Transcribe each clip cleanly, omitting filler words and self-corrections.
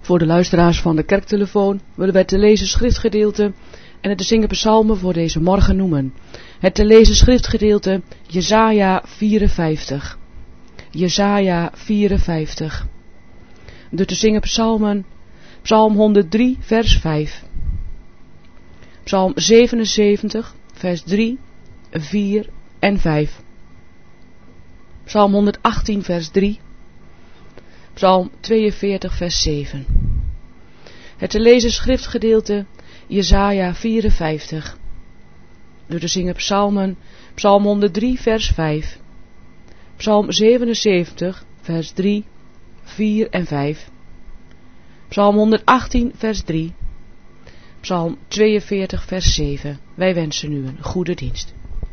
Voor de luisteraars van de kerktelefoon willen wij te lezen schriftgedeelte en het te zingen psalmen voor deze morgen noemen. Het te lezen schriftgedeelte Jesaja 54. Jesaja 54. De te zingen psalmen Psalm 103 vers 5. Psalm 77 vers 3, 4 en 5. Psalm 118 vers 3. Psalm 42 vers 7. Het te lezen schriftgedeelte Jesaja 54. Door te zingen psalmen Psalm 103 vers 5. Psalm 77 vers 3, 4 en 5. Psalm 118 vers 3. Psalm 42 vers 7. Wij wensen u een goede dienst.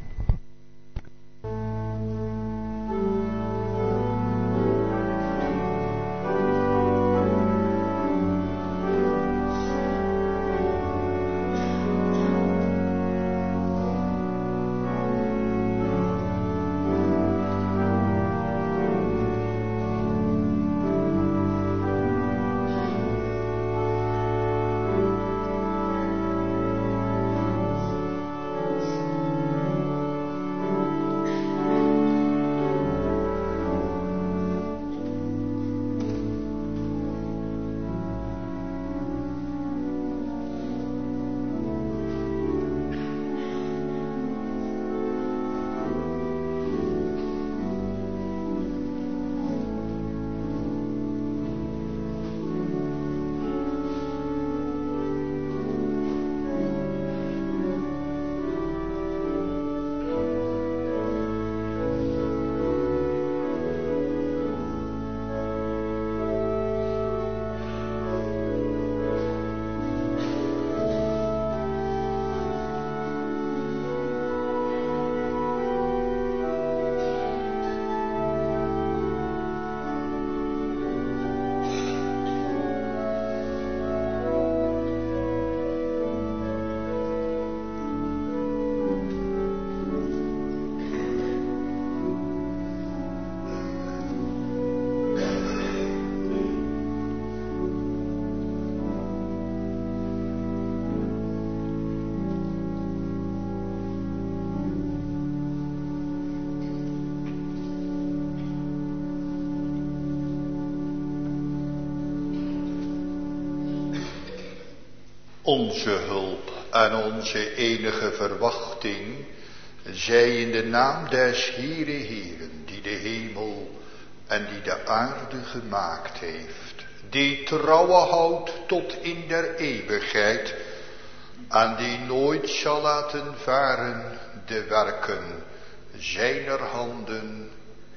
Onze hulp en onze enige verwachting zij in de naam des Heere Heeren, die de hemel en die de aarde gemaakt heeft, die trouwe houdt tot in der eeuwigheid en die nooit zal laten varen de werken zijner handen.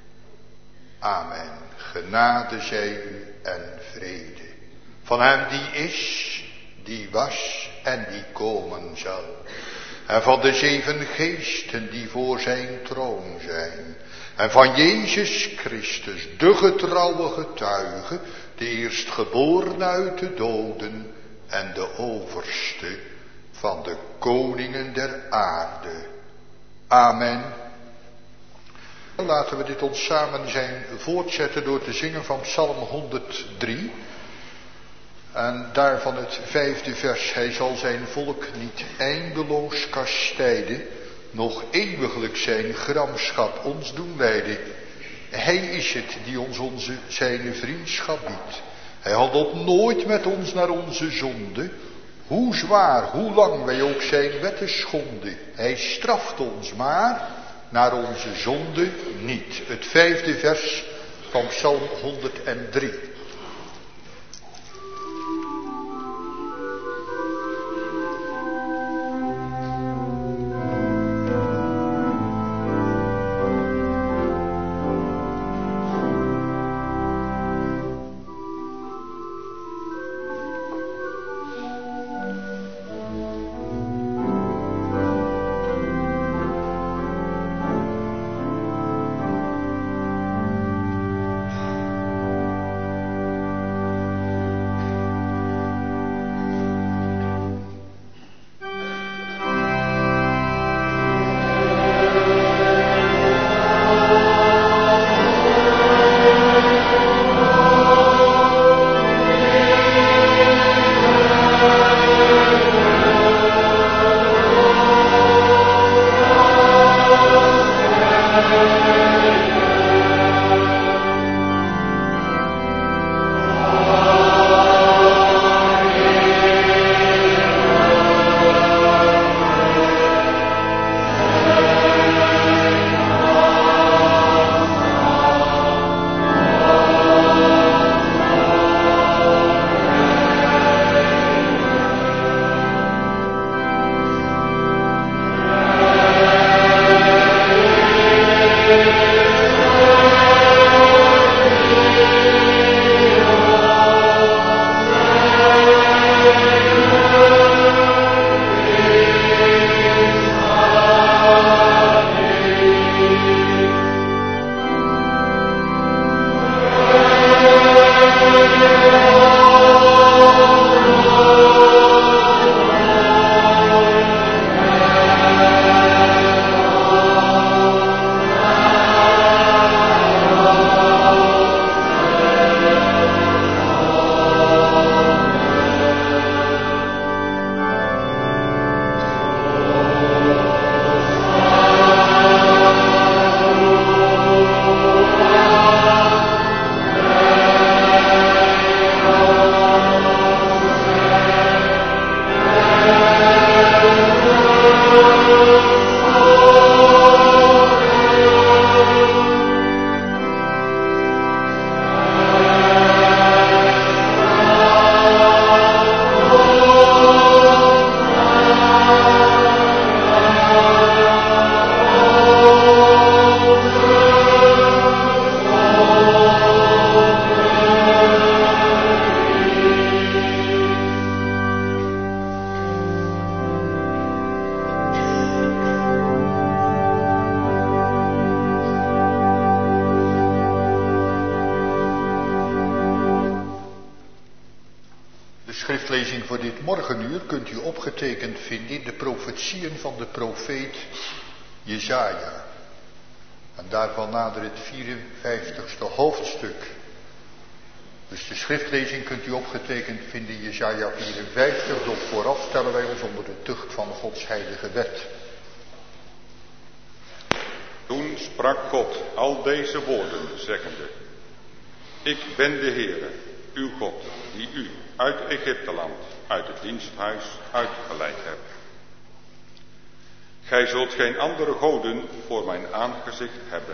Amen. Genade zij u en vrede van hem die is, die was en die komen zal. En van de 7 geesten die voor zijn troon zijn. En van Jezus Christus, de getrouwe getuige, de eerstgeboren uit de doden en de overste van de koningen der aarde. Amen. Laten we dit ons samen zijn voortzetten door te zingen van Psalm 103. En daarvan het 5e vers. Hij zal zijn volk niet eindeloos kastijden, nog eeuwiglijk zijn gramschap ons doen lijden. Hij is het die ons zijn vriendschap biedt. Hij handelt nooit met ons naar onze zonde, hoe zwaar, hoe lang wij ook zijn wetten schonden. Hij straft ons maar, naar onze zonde niet. Het 5e vers van Psalm 103. schriftlezing voor dit morgenuur kunt u opgetekend vinden in de profetieën van de profeet Jesaja. En daarvan nader het 54ste hoofdstuk. Dus de schriftlezing kunt u opgetekend vinden in Jesaja 54. Tot vooraf stellen wij ons onder de tucht van Gods heilige wet. Toen sprak God al deze woorden, zeggende: Ik ben de Heere, uw God, die u uit Egypteland, uit het diensthuis uitgeleid heb. Gij zult geen andere goden voor mijn aangezicht hebben.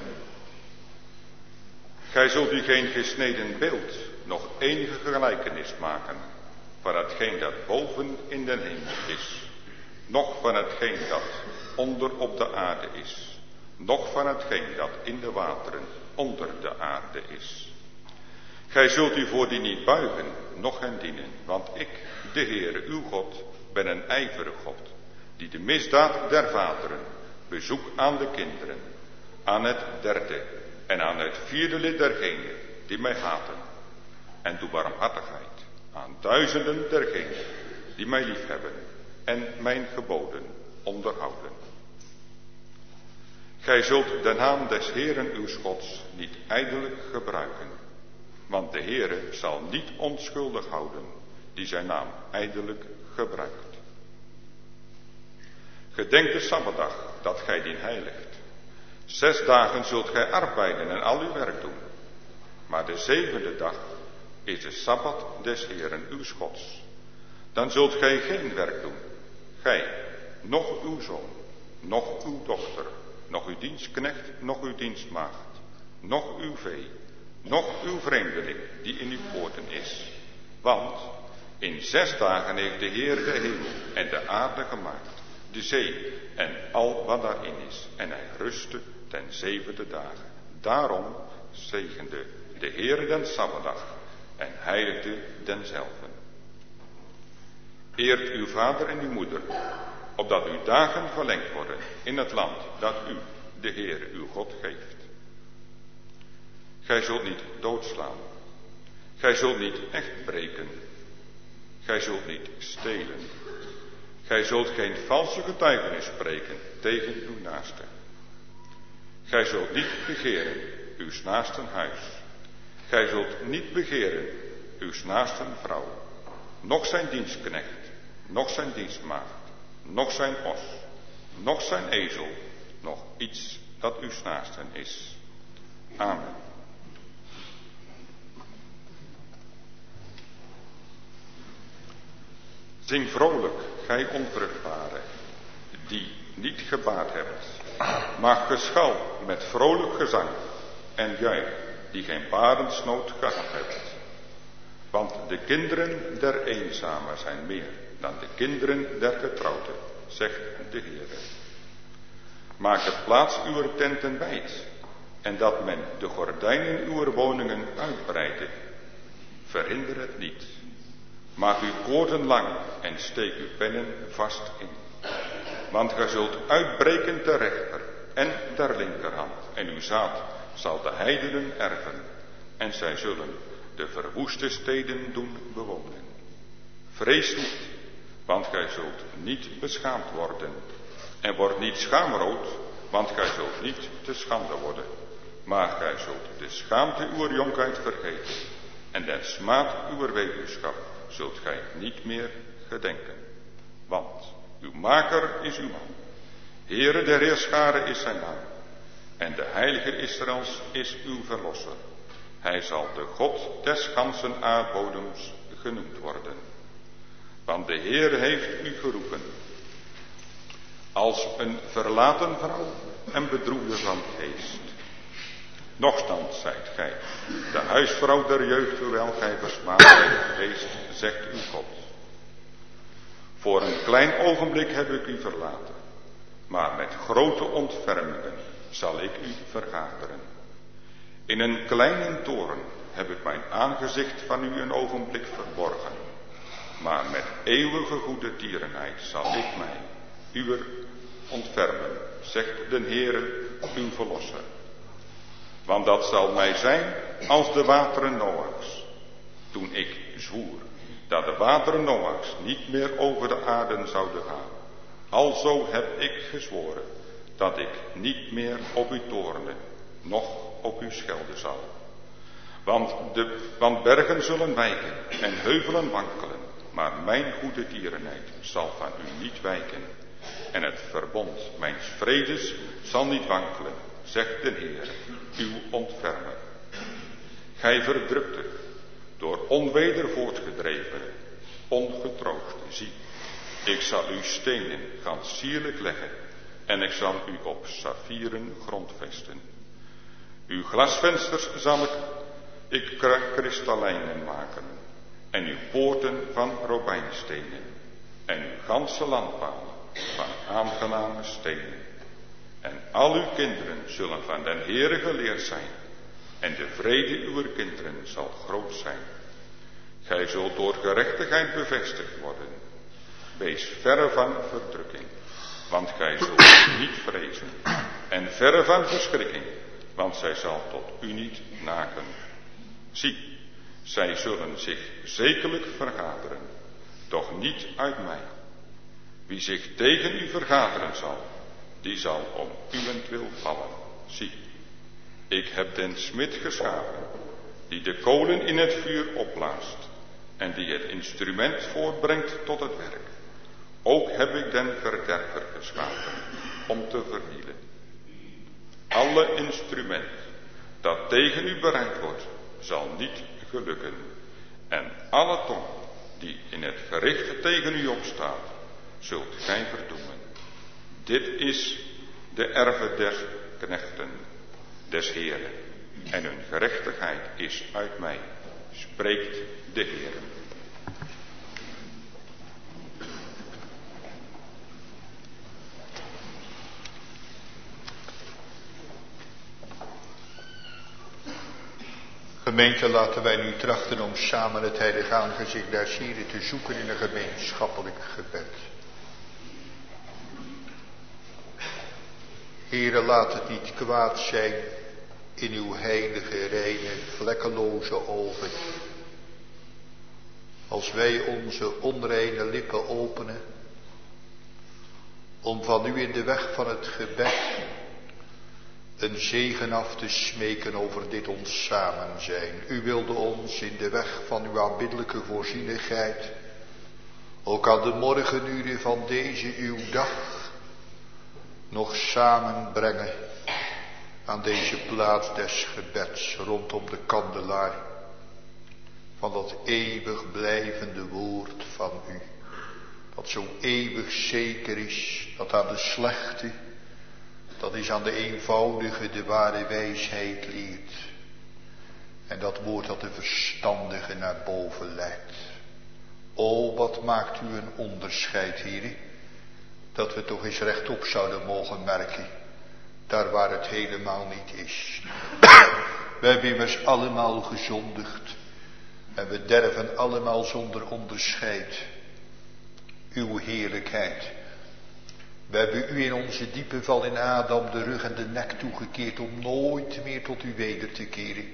Gij zult u geen gesneden beeld, nog enige gelijkenis maken, van hetgeen dat boven in den hemel is, noch van hetgeen dat onder op de aarde is, noch van hetgeen dat in de wateren onder de aarde is. Gij zult u voor die niet buigen, noch hen dienen, want ik, de Heere uw God, ben een ijverig God, die de misdaad der vaderen bezoek aan de kinderen, aan het derde en aan het vierde lid dergenen die mij haten, en doe barmhartigheid aan duizenden dergenen die mij liefhebben en mijn geboden onderhouden. Gij zult de naam des Heeren uws Gods niet ijdelijk gebruiken, want de Heere zal niet onschuldig houden die zijn naam ijdelijk gebruikt. Gedenk de Sabbatdag, dat gij dien heiligt. 6 dagen zult gij arbeiden en al uw werk doen. Maar de 7e dag is de Sabbat des Heeren uws Gods. Dan zult gij geen werk doen. Gij, noch uw zoon, noch uw dochter, noch uw dienstknecht, noch uw dienstmaagd, noch uw vee, noch uw vreemdeling die in uw poorten is. Want in 6 dagen heeft de Heer de hemel en de aarde gemaakt, de zee en al wat daarin is. En hij rustte ten 7e dagen. Daarom zegende de Heer den Sabbatdag en heiligde denzelven. Eert uw vader en uw moeder, opdat uw dagen verlengd worden in het land dat u, de Heer uw God, geeft. Gij zult niet doodslaan. Gij zult niet echt breken. Gij zult niet stelen. Gij zult geen valse getuigenis spreken tegen uw naaste. Gij zult niet begeren uws naasten huis. Gij zult niet begeren uws naasten vrouw, noch zijn dienstknecht, noch zijn dienstmaagd, noch zijn os, noch zijn ezel, noch iets dat uws naasten is. Amen. Zing vrolijk, gij onvruchtbare, die niet gebaard hebt. Maak geschal met vrolijk gezang en juich, die geen barensnood gehad hebt. Want de kinderen der eenzamen zijn meer dan de kinderen der getrouwden, zegt de Heere. Maak de plaats uwer tenten wijd, en dat men de gordijnen uwer woningen uitbreide. Verhinder het niet. Maak uw koorden lang en steek uw pennen vast in. Want gij zult uitbreken ter rechter en ter linkerhand, en uw zaad zal de heidenen erven, en zij zullen de verwoeste steden doen bewonen. Vrees niet, want gij zult niet beschaamd worden, en word niet schaamrood, want gij zult niet te schande worden, maar gij zult de schaamte uwer jonkheid vergeten, en den smaad uwer weduwschap zult gij niet meer gedenken. Want uw maker is uw man, Heere der Heerscharen is zijn naam, en de Heilige Israëls is uw verlosser. Hij zal de God des ganzen aardbodems genoemd worden. Want de Heer heeft u geroepen, als een verlaten vrouw en bedroefde van geest. Nochtans zijt gij, de huisvrouw der jeugd, hoewel gij versmaad zijt geweest, zegt uw God. Voor een klein ogenblik heb ik u verlaten, maar met grote ontfermingen zal ik u vergaderen. In een kleine toren heb ik mijn aangezicht van u een ogenblik verborgen, maar met eeuwige goede tierenheid zal ik mij uwer ontfermen, zegt de Heere, uw verlosser. Want dat zal mij zijn als de wateren Noachs, toen ik zwoer dat de wateren Noachs niet meer over de aarde zouden gaan. Alzo heb ik gezworen, dat ik niet meer op u toornen, noch op u schelden zal. Want bergen zullen wijken en heuvelen wankelen, maar mijn goede tierenheid zal van u niet wijken. En het verbond mijns vredes zal niet wankelen, zegt de Heer, uw ontfermer. Gij verdrukte, door onweder voortgedreven, ongetroost, zie, ik zal uw stenen gans sierlijk leggen, en ik zal u op saffieren grondvesten. Uw glasvensters zal ik kristallijnen maken, en uw poorten van robijnstenen, en uw ganse landpalen van aangename stenen. En al uw kinderen zullen van den Heere geleerd zijn, en de vrede uwer kinderen zal groot zijn. Gij zult door gerechtigheid bevestigd worden. Wees verre van verdrukking, want gij zult u niet vrezen. En verre van verschrikking, want zij zal tot u niet naken. Zie, zij zullen zich zekerlijk vergaderen, doch niet uit mij. Wie zich tegen u vergaderen zal, die zal om uwentwil vallen. Zie, ik heb den smid geschapen, die de kolen in het vuur opblaast, en die het instrument voortbrengt tot het werk. Ook heb ik den verderver geschapen, om te vernielen. Alle instrument dat tegen u bereid wordt, zal niet gelukken. En alle tong die in het gericht tegen u opstaat, zult gij verdoemen. Dit is de erve der knechten des Heeren, en hun gerechtigheid is uit mij, spreekt de Heer. Gemeente, laten wij nu trachten om samen het heilige aangezicht des Heren te zoeken in een gemeenschappelijk gebed. Heere, laat het niet kwaad zijn in uw heilige, reine, vlekkeloze ogen, als wij onze onreine lippen openen, om van u in de weg van het gebed een zegen af te smeken over dit ons samen zijn. U wilde ons in de weg van uw aanbiddelijke voorzienigheid, ook aan de morgenuren van deze uw dag, nog samenbrengen aan deze plaats des gebeds rondom de kandelaar van dat eeuwig blijvende woord van u, dat zo eeuwig zeker is, dat aan de slechte, dat is aan de eenvoudige de ware wijsheid leert, en dat woord dat de verstandige naar boven leidt. O, wat maakt u een onderscheid, Heere, dat we toch eens rechtop zouden mogen merken, daar waar het helemaal niet is. We hebben immers allemaal gezondigd, en we derven allemaal zonder onderscheid uw heerlijkheid. We hebben u in onze diepe val in Adam de rug en de nek toegekeerd om nooit meer tot u weder te keren.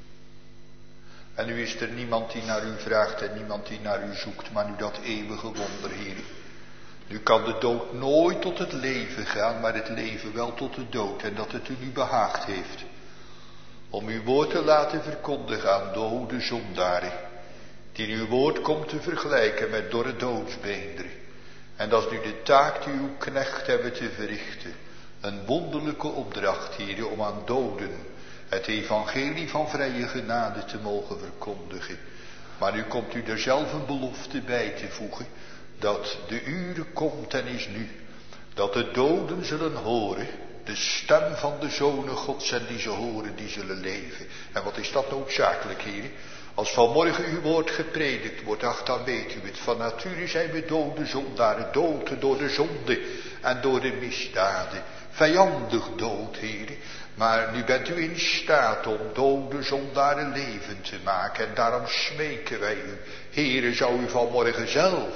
En nu is er niemand die naar u vraagt en niemand die naar u zoekt, maar nu dat eeuwige wonder, Heer. Nu kan de dood nooit tot het leven gaan, maar het leven wel tot de dood, en dat het u nu behaagd heeft om uw woord te laten verkondigen aan dode zondaren, die uw woord komt te vergelijken met dorre doodsbeenderen. En dat is nu de taak die uw knecht hebben te verrichten. Een wonderlijke opdracht, Heer, om aan doden het evangelie van vrije genade te mogen verkondigen. Maar nu komt u er zelf een belofte bij te voegen, dat de uren komt en is nu, dat de doden zullen horen de stem van de zonen Gods, en die ze horen, die zullen leven. En wat is dat noodzakelijk, Heer? Als vanmorgen uw woord gepredikt wordt, ach, dan weet u het. Van nature zijn we dode zondaren, dood door de zonde en door de misdaden. Vijandig dood, Heer. Maar nu bent u in staat om dode zondaren levend te maken. En daarom smeken wij u. Heere, zou u vanmorgen zelf,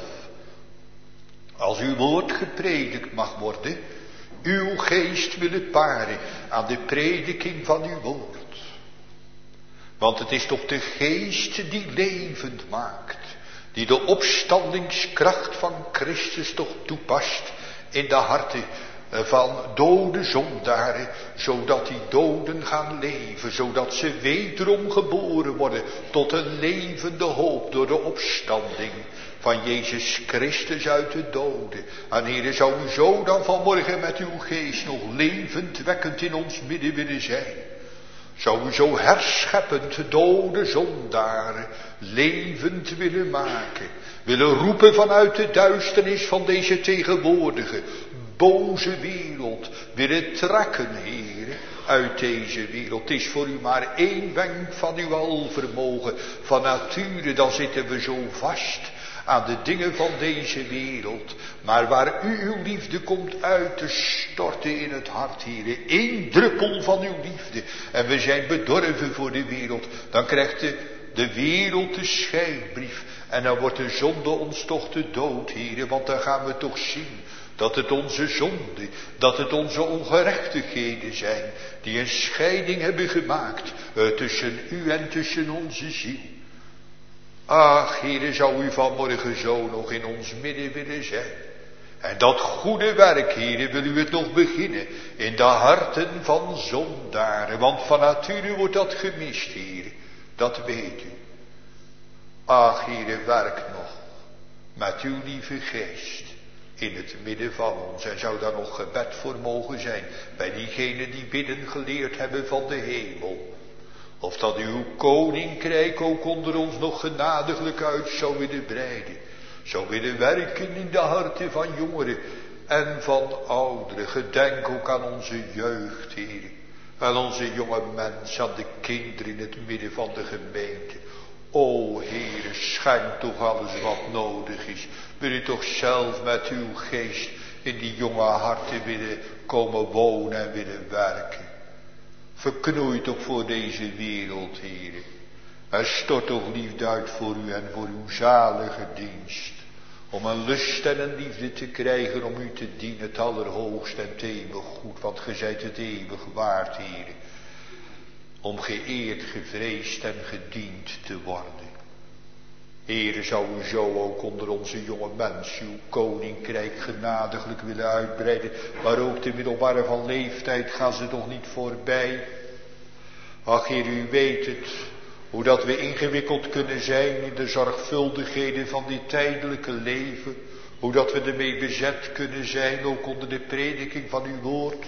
als uw woord gepredikt mag worden, uw geest willen paren aan de prediking van uw woord. Want het is toch de geest die levend maakt. die de opstandingskracht van Christus toch toepast in de harten van dode zondaren, zodat die doden gaan leven, zodat ze wederom geboren worden tot een levende hoop door de opstanding van Jezus Christus uit de doden. En Heere, zou u zo dan vanmorgen met uw geest nog levendwekkend in ons midden willen zijn. Zou u zo herscheppend dode zondaren levend willen maken. Willen roepen vanuit de duisternis van deze tegenwoordige boze wereld. Willen trekken, Heere, uit deze wereld. Het is voor u maar één wenk van uw alvermogen. Van nature dan zitten we zo vast aan de dingen van deze wereld. Maar waar u uw liefde komt uit te storten in het hart, Heere. Eén druppel van uw liefde. En we zijn bedorven voor de wereld. Dan krijgt de wereld de scheidbrief. En dan wordt de zonde ons toch te dood, Heere. Want dan gaan we toch zien dat het onze zonde, dat het onze ongerechtigheden zijn, die een scheiding hebben gemaakt tussen u en tussen onze ziel. Ach, Heere, zou u vanmorgen zo nog in ons midden willen zijn. En dat goede werk, Heere, wil u het nog beginnen in de harten van zondaren. Want van nature wordt dat gemist, Heere. Dat weet u. Ach, Heere, werk nog met uw lieve geest in het midden van ons. En zou daar nog gebed voor mogen zijn bij diegenen die bidden geleerd hebben van de hemel. Of dat uw koninkrijk ook onder ons nog genadiglijk uit zou willen breiden. Zou willen werken in de harten van jongeren en van ouderen. Gedenk ook aan onze jeugd, Heer. Aan onze jonge mensen, aan de kinderen in het midden van de gemeente. O Heer, schenk toch alles wat nodig is. Wil u toch zelf met uw geest in die jonge harten willen komen wonen en willen werken. Verknoei toch voor deze wereld, Heer. En stort toch liefde uit voor u en voor uw zalige dienst. Om een lust en een liefde te krijgen om u te dienen, het allerhoogst en het eeuwig goed. Want gij zijt het eeuwig waard, Heer. Om geëerd, gevreesd en gediend te worden. Heere, zou u zo ook onder onze jonge mensen uw koninkrijk genadiglijk willen uitbreiden. Maar ook de middelbare van leeftijd gaan ze toch niet voorbij. Ach, Heer, u weet het, hoe dat we ingewikkeld kunnen zijn in de zorgvuldigheden van dit tijdelijke leven. Hoe dat we ermee bezet kunnen zijn, ook onder de prediking van uw woord.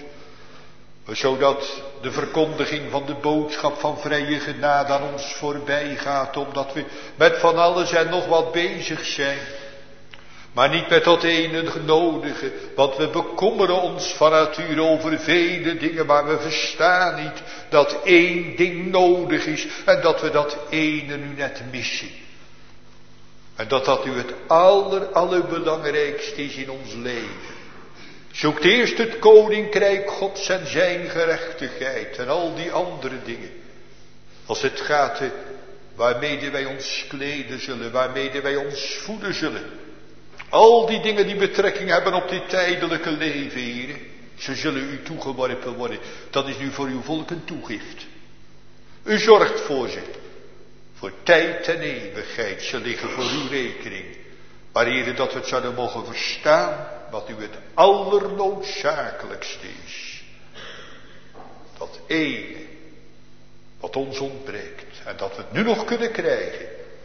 Zodat de verkondiging van de boodschap van vrije genade aan ons voorbij gaat. Omdat we met van alles en nog wat bezig zijn. Maar niet met dat ene nodige. Want we bekommeren ons van nature over vele dingen. Maar we verstaan niet dat één ding nodig is. En dat we dat ene nu net missen. En dat nu het allerbelangrijkste is in ons leven. Zoekt eerst het koninkrijk Gods en zijn gerechtigheid en al die andere dingen. Als het gaat waarmee wij ons kleden zullen, waarmee wij ons voeden zullen. Al die dingen die betrekking hebben op dit tijdelijke leven, Heer. Ze zullen u toegeworpen worden. Dat is nu voor uw volk een toegift. U zorgt voor ze. Voor tijd en eeuwigheid. Ze liggen voor uw rekening. Maar Heer, dat we het zouden mogen verstaan. Wat u het allernoodzakelijkste is. Dat ene. Wat ons ontbreekt. En dat we het nu nog kunnen krijgen.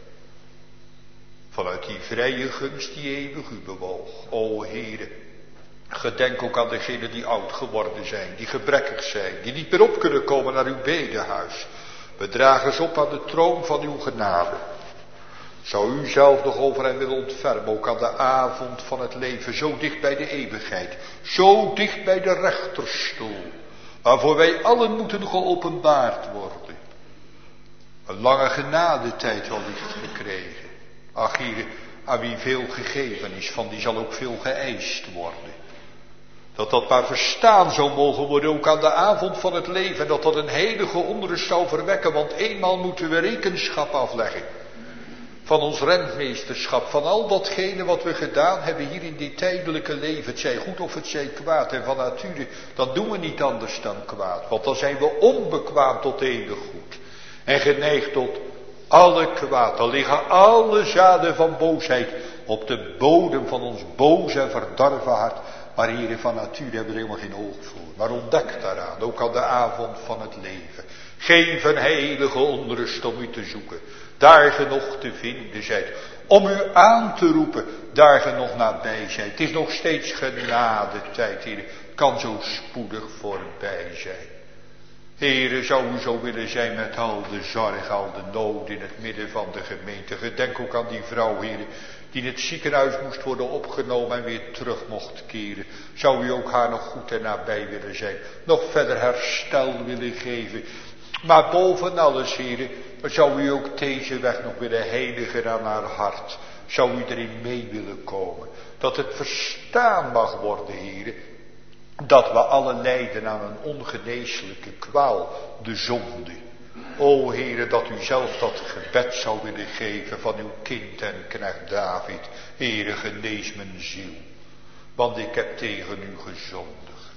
Vanuit die vrije gunst die eeuwig u bewoog. O Heere. Gedenk ook aan degenen die oud geworden zijn. Die gebrekkig zijn. Die niet meer op kunnen komen naar uw bedehuis. We dragen ze op aan de troon van uw genade. Zou u zelf nog over hen willen ontfermen, ook aan de avond van het leven, zo dicht bij de eeuwigheid, zo dicht bij de rechterstoel, waarvoor wij allen moeten geopenbaard worden. Een lange genadetijd wellicht gekregen. Ach, Heer, aan wie veel gegeven is, van die zal ook veel geëist worden. Dat maar verstaan zou mogen worden, ook aan de avond van het leven, en dat een heilige onrust zou verwekken, want eenmaal moeten we rekenschap afleggen. Van ons rentmeesterschap, van al datgene wat we gedaan hebben hier in dit tijdelijke leven. Het zij goed of het zij kwaad. En van nature, dan doen we niet anders dan kwaad. Want dan zijn we onbekwaam tot eeuwig goed. En geneigd tot alle kwaad. Dan liggen alle zaden van boosheid op de bodem van ons boze en verdorven hart. Maar Heere, van nature hebben we er helemaal geen oog voor. Maar ontdek daaraan, ook aan de avond van het leven. Geef een heilige onrust om u te zoeken. Daar ge nog te vinden zijt. Om u aan te roepen, daar ge nog nabij zijt. Het is nog steeds genadetijd, Heere. Het kan zo spoedig voorbij zijn. Heere, zou u zo willen zijn met al de zorg, al de nood in het midden van de gemeente. Gedenk ook aan die vrouw, Heere, die in het ziekenhuis moest worden opgenomen en weer terug mocht keren. Zou u ook haar nog goed en nabij willen zijn. Nog verder herstel willen geven. Maar boven alles, Heere, zou u ook deze weg nog willen heiligen aan haar hart. Zou u erin mee willen komen. Dat het verstaan mag worden, Heere. Dat we alle lijden aan een ongeneeslijke kwaal, de zonde. O Heere, dat u zelf dat gebed zou willen geven van uw kind en knecht David. Heere, genees mijn ziel, want ik heb tegen u gezondigd.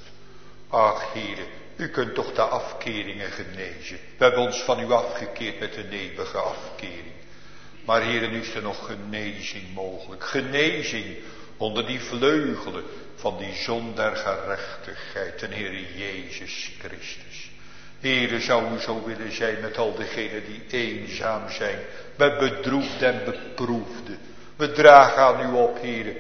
Ach Heere, u kunt toch de afkeringen genezen. We hebben ons van u afgekeerd met een eeuwige afkering. Maar Heere, nu is er nog genezing mogelijk. Genezing onder die vleugelen van die zon der gerechtigheid, en Heere Jezus Christus. Heere, zou u zo willen zijn met al degenen die eenzaam zijn, met bedroefde en beproefde. We dragen aan u op, Heere,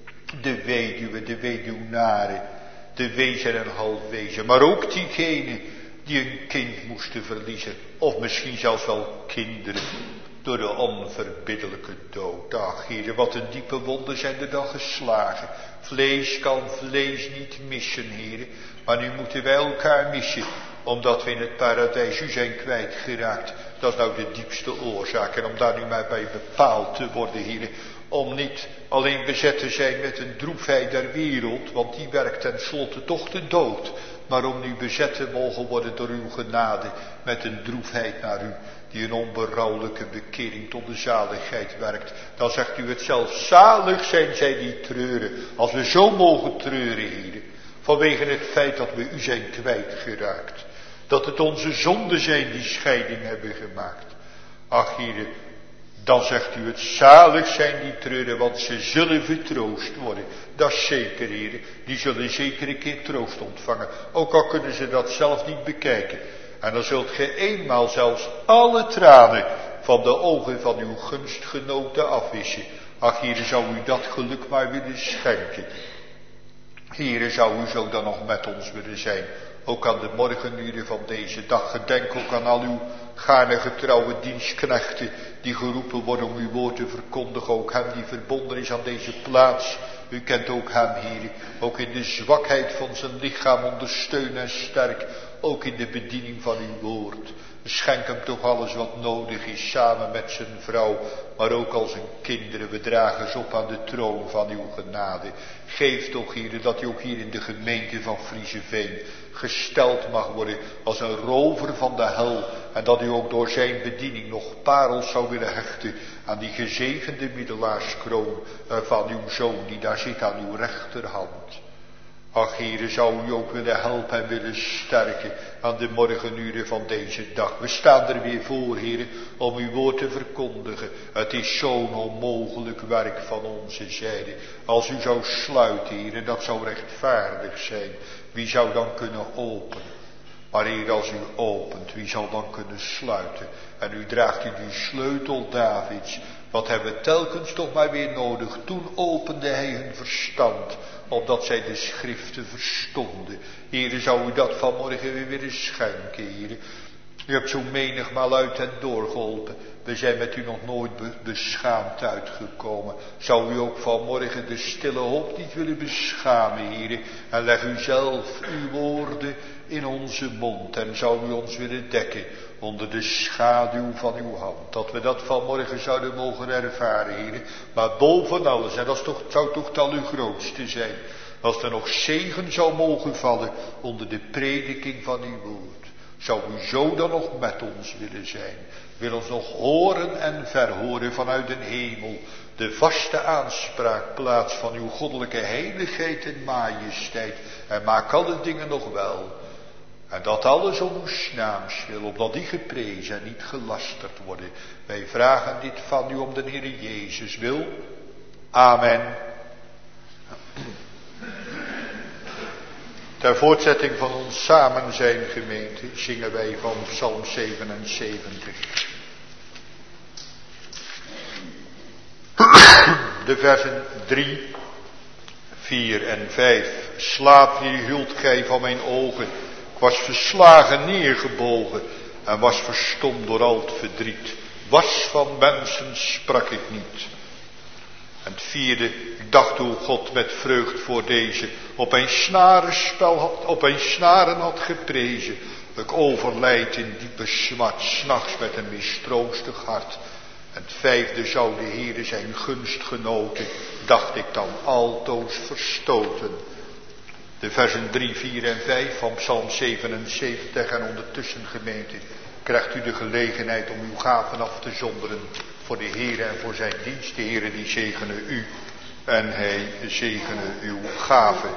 de weduwe, de weduwnaren, de wezen en halfwezen, maar ook diegenen die een kind moesten verliezen, of misschien zelfs wel kinderen, door de onverbiddelijke dood. Ach, Heere, wat een diepe wonden zijn er dan geslagen. Vlees kan vlees niet missen, Heere, maar nu moeten wij elkaar missen, omdat we in het paradijs u zijn kwijtgeraakt. Dat is nou de diepste oorzaak, en om daar nu maar bij bepaald te worden, Heere, om niet alleen bezet te zijn met een droefheid der wereld, want die werkt tenslotte toch de dood, maar om nu bezet te mogen worden door uw genade met een droefheid naar u, die een onberouwelijke bekering tot de zaligheid werkt. Dan zegt u het zelf, zalig zijn zij die treuren, als we zo mogen treuren, Heere, vanwege het feit dat we u zijn kwijtgeraakt. Dat het onze zonden zijn die scheiding hebben gemaakt. Ach, Heere, dan zegt u het, zalig zijn die treuren, want ze zullen vertroost worden. Dat is zeker, Heere, die zullen zeker een keer troost ontvangen, ook al kunnen ze dat zelf niet bekijken. En dan zult ge eenmaal zelfs alle tranen van de ogen van uw gunstgenoten afwissen. Ach, Heere, zou u dat geluk maar willen schenken. Heere, zou u zo dan nog met ons willen zijn, ook aan de morgenuren van deze dag. Gedenk ook aan al uw gaarne getrouwe dienstknechten, die geroepen worden om uw woord te verkondigen. Ook hem die verbonden is aan deze plaats. U kent ook hem, Heere, ook in de zwakheid van zijn lichaam ondersteun en sterk, ook in de bediening van uw woord. Schenk hem toch alles wat nodig is, samen met zijn vrouw, maar ook al zijn kinderen. We dragen ze op aan de troon van uw genade. Geef toch, Heere, dat hij ook hier in de gemeente van Frieseveen gesteld mag worden als een rover van de hel. En dat u ook door zijn bediening nog parels zou willen hechten aan die gezegende middelaarskroon van uw zoon die daar zit aan uw rechterhand. Ach, Heere, zou u ook willen helpen en willen sterken aan de morgenuren van deze dag. We staan er weer voor, Heere, om uw woord te verkondigen. Het is zo'n onmogelijk werk van onze zijde. Als u zou sluiten, Heere, dat zou rechtvaardig zijn. Wie zou dan kunnen openen? Maar Heer, als u opent, wie zal dan kunnen sluiten? En u draagt u die sleutel Davids. Wat hebben we telkens toch maar weer nodig? Toen opende hij hun verstand, opdat zij de schriften verstonden. Heere, zou u dat vanmorgen weer willen schenken, Heere? U hebt zo menigmaal uit en doorgeholpen. We zijn met u nog nooit beschaamd uitgekomen. Zou u ook vanmorgen de stille hoop niet willen beschamen, Heere? En leg u zelf uw woorden in onze mond. En zou u ons willen dekken onder de schaduw van uw hand. Dat we dat vanmorgen zouden mogen ervaren, Heere. Maar boven alles, en dat zou toch het allergrootste zijn, als er nog zegen zou mogen vallen onder de prediking van uw woord. Zou u zo dan nog met ons willen zijn? Wil ons nog horen en verhoren vanuit de hemel. De vaste aanspraakplaats van uw goddelijke heiligheid en majesteit. En maak alle dingen nog wel. En dat alles om uw naams wil, opdat die geprezen en niet gelasterd worden. Wij vragen dit van u om de Heer Jezus wil. Amen. Ter voortzetting van ons samen zijn gemeente zingen wij van Psalm 77. De versen 3, 4 en 5. Slaap wie hield gij van mijn ogen. Ik was verslagen neergebogen en was verstomd door al het verdriet. Was van mensen sprak ik niet. En het vierde, ik dacht hoe God met vreugd voor deze op een snaren had geprezen. Ik overlijd in diepe smart, 's nachts met een mistroostig hart. En het vijfde, zou de Heere zijn gunst genoten, dacht ik dan altoos verstoten. De versen 3, 4 en 5 van Psalm 77 en ondertussen gemeente, krijgt u de gelegenheid om uw gaven af te zonderen voor de Heere en voor zijn dienst. De Heere die zegene u en hij zegene uw gaven.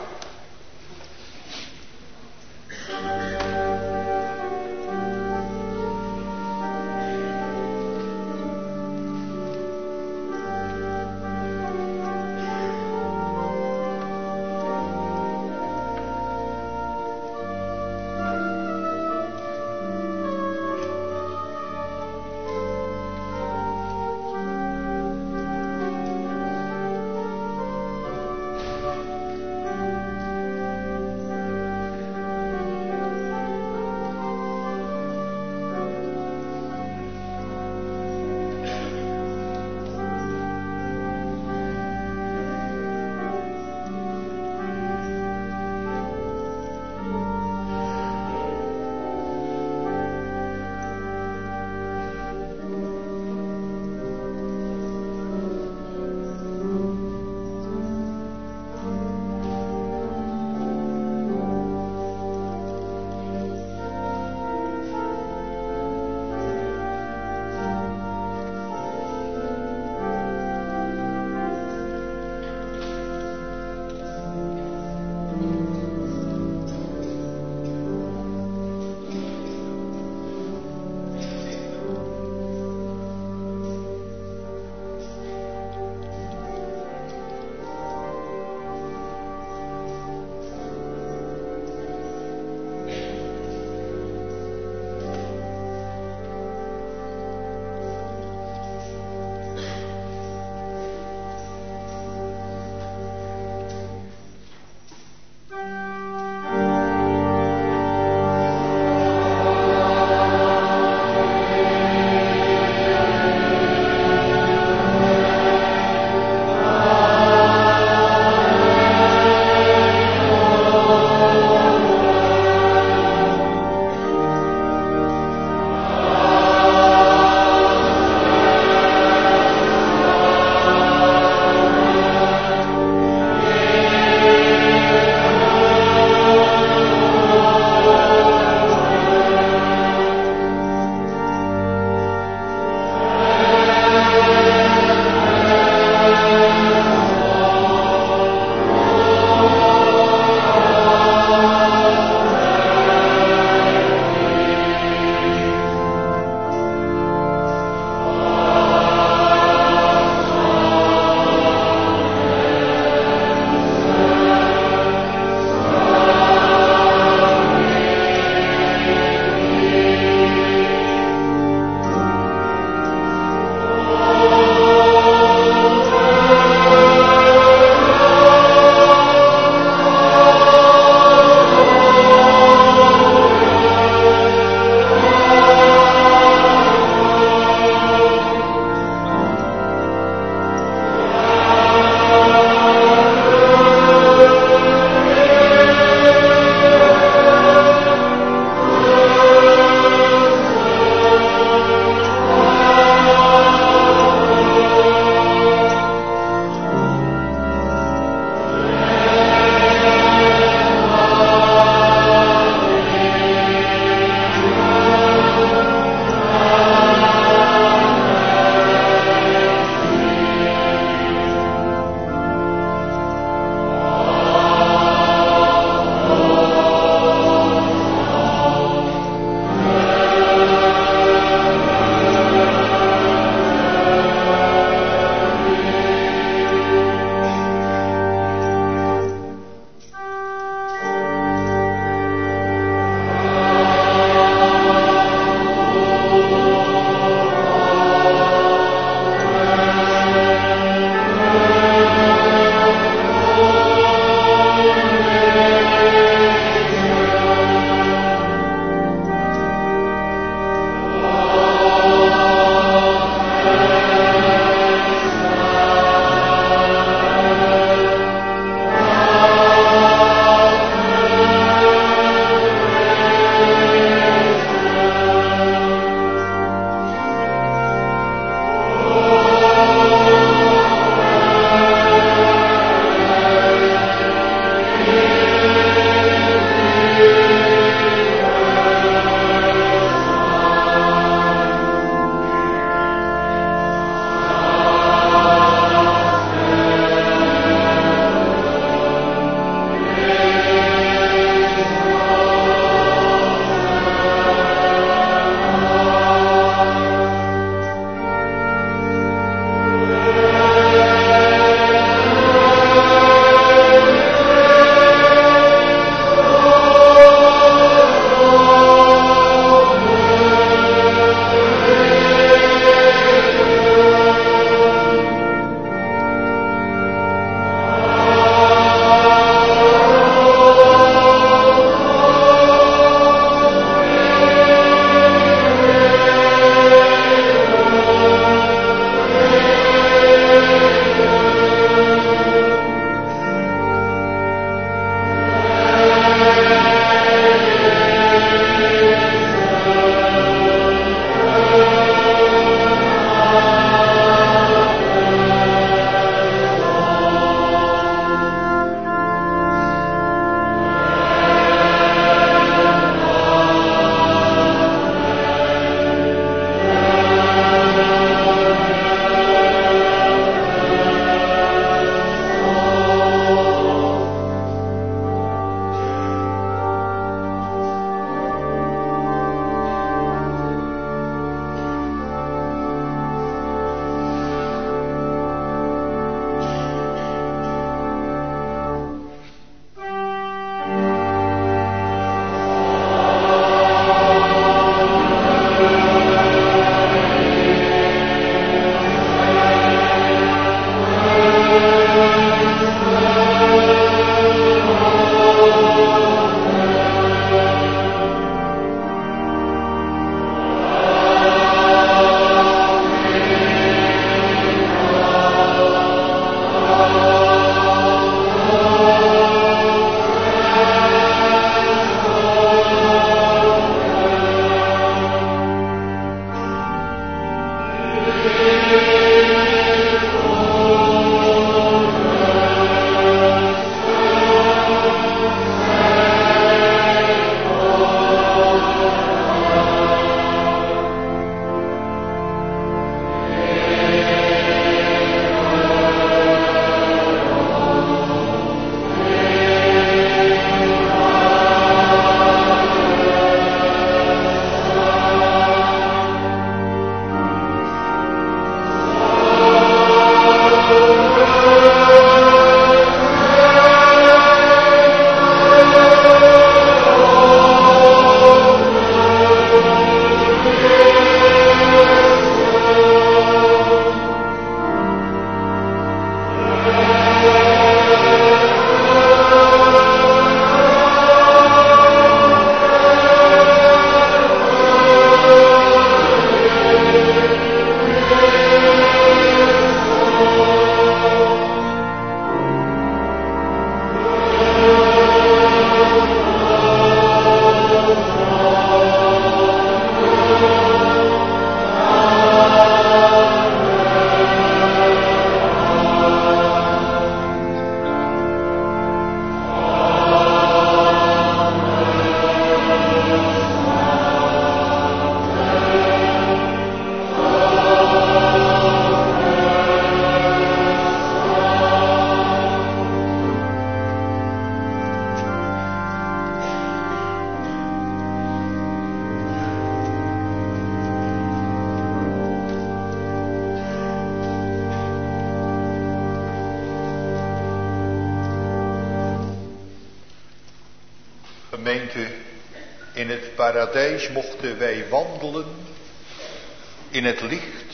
Gemeente, in het paradijs mochten wij wandelen in het licht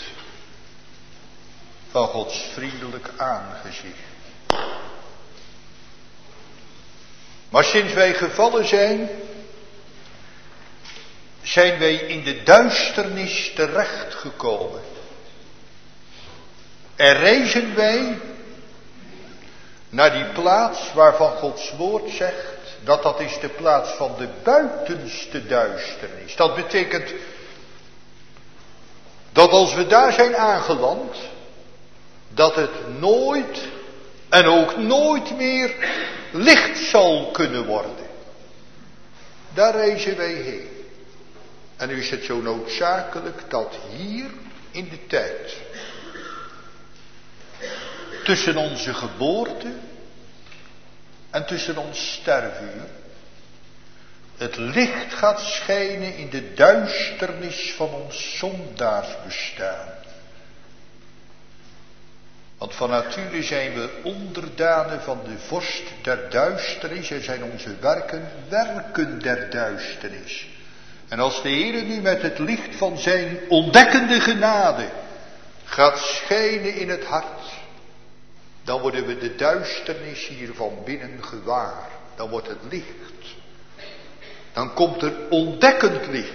van Gods vriendelijk aangezicht. Maar sinds wij gevallen zijn, zijn wij in de duisternis terechtgekomen. En reizen wij naar die plaats waarvan Gods woord zegt, dat is de plaats van de buitenste duisternis. Dat betekent dat als we daar zijn aangeland, dat het nooit en ook nooit meer licht zal kunnen worden. Daar reizen wij heen. En nu is het zo noodzakelijk dat hier in de tijd, tussen onze geboorte en tussen ons sterfuur, het licht gaat schijnen in de duisternis van ons zondaarsbestaan. Want van nature zijn we onderdanen van de vorst der duisternis en zijn onze werken werken der duisternis. En als de Heer nu met het licht van zijn ontdekkende genade gaat schijnen in het hart, dan worden we de duisternis hier van binnen gewaar. Dan wordt het licht. Dan komt er ontdekkend licht.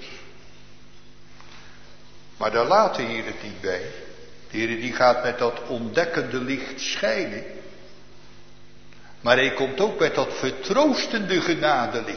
Maar daar laat de Heer het niet bij. De Heer die gaat met dat ontdekkende licht schijnen. Maar hij komt ook met dat vertroostende genadelicht.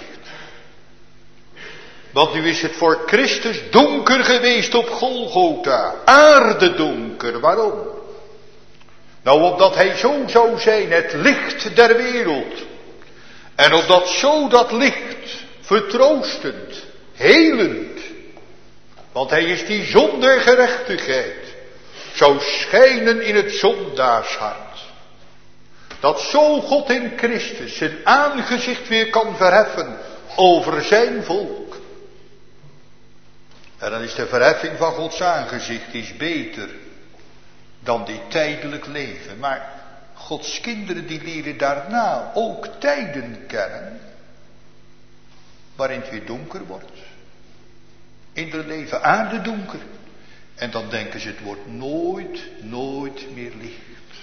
Want nu is het voor Christus donker geweest op Golgotha. Aardedonker. Waarom? Nou, opdat hij zo zou zijn, het licht der wereld. En opdat zo dat licht, vertroostend, helend, want hij is die zon der gerechtigheid, zou schijnen in het zondaarshart. Dat zo God in Christus zijn aangezicht weer kan verheffen over zijn volk. En dan is de verheffing van Gods aangezicht is beter dan die tijdelijk leven. Maar Gods kinderen die leren daarna ook tijden kennen waarin het weer donker wordt. In hun leven aardedonker. En dan denken ze het wordt nooit meer licht.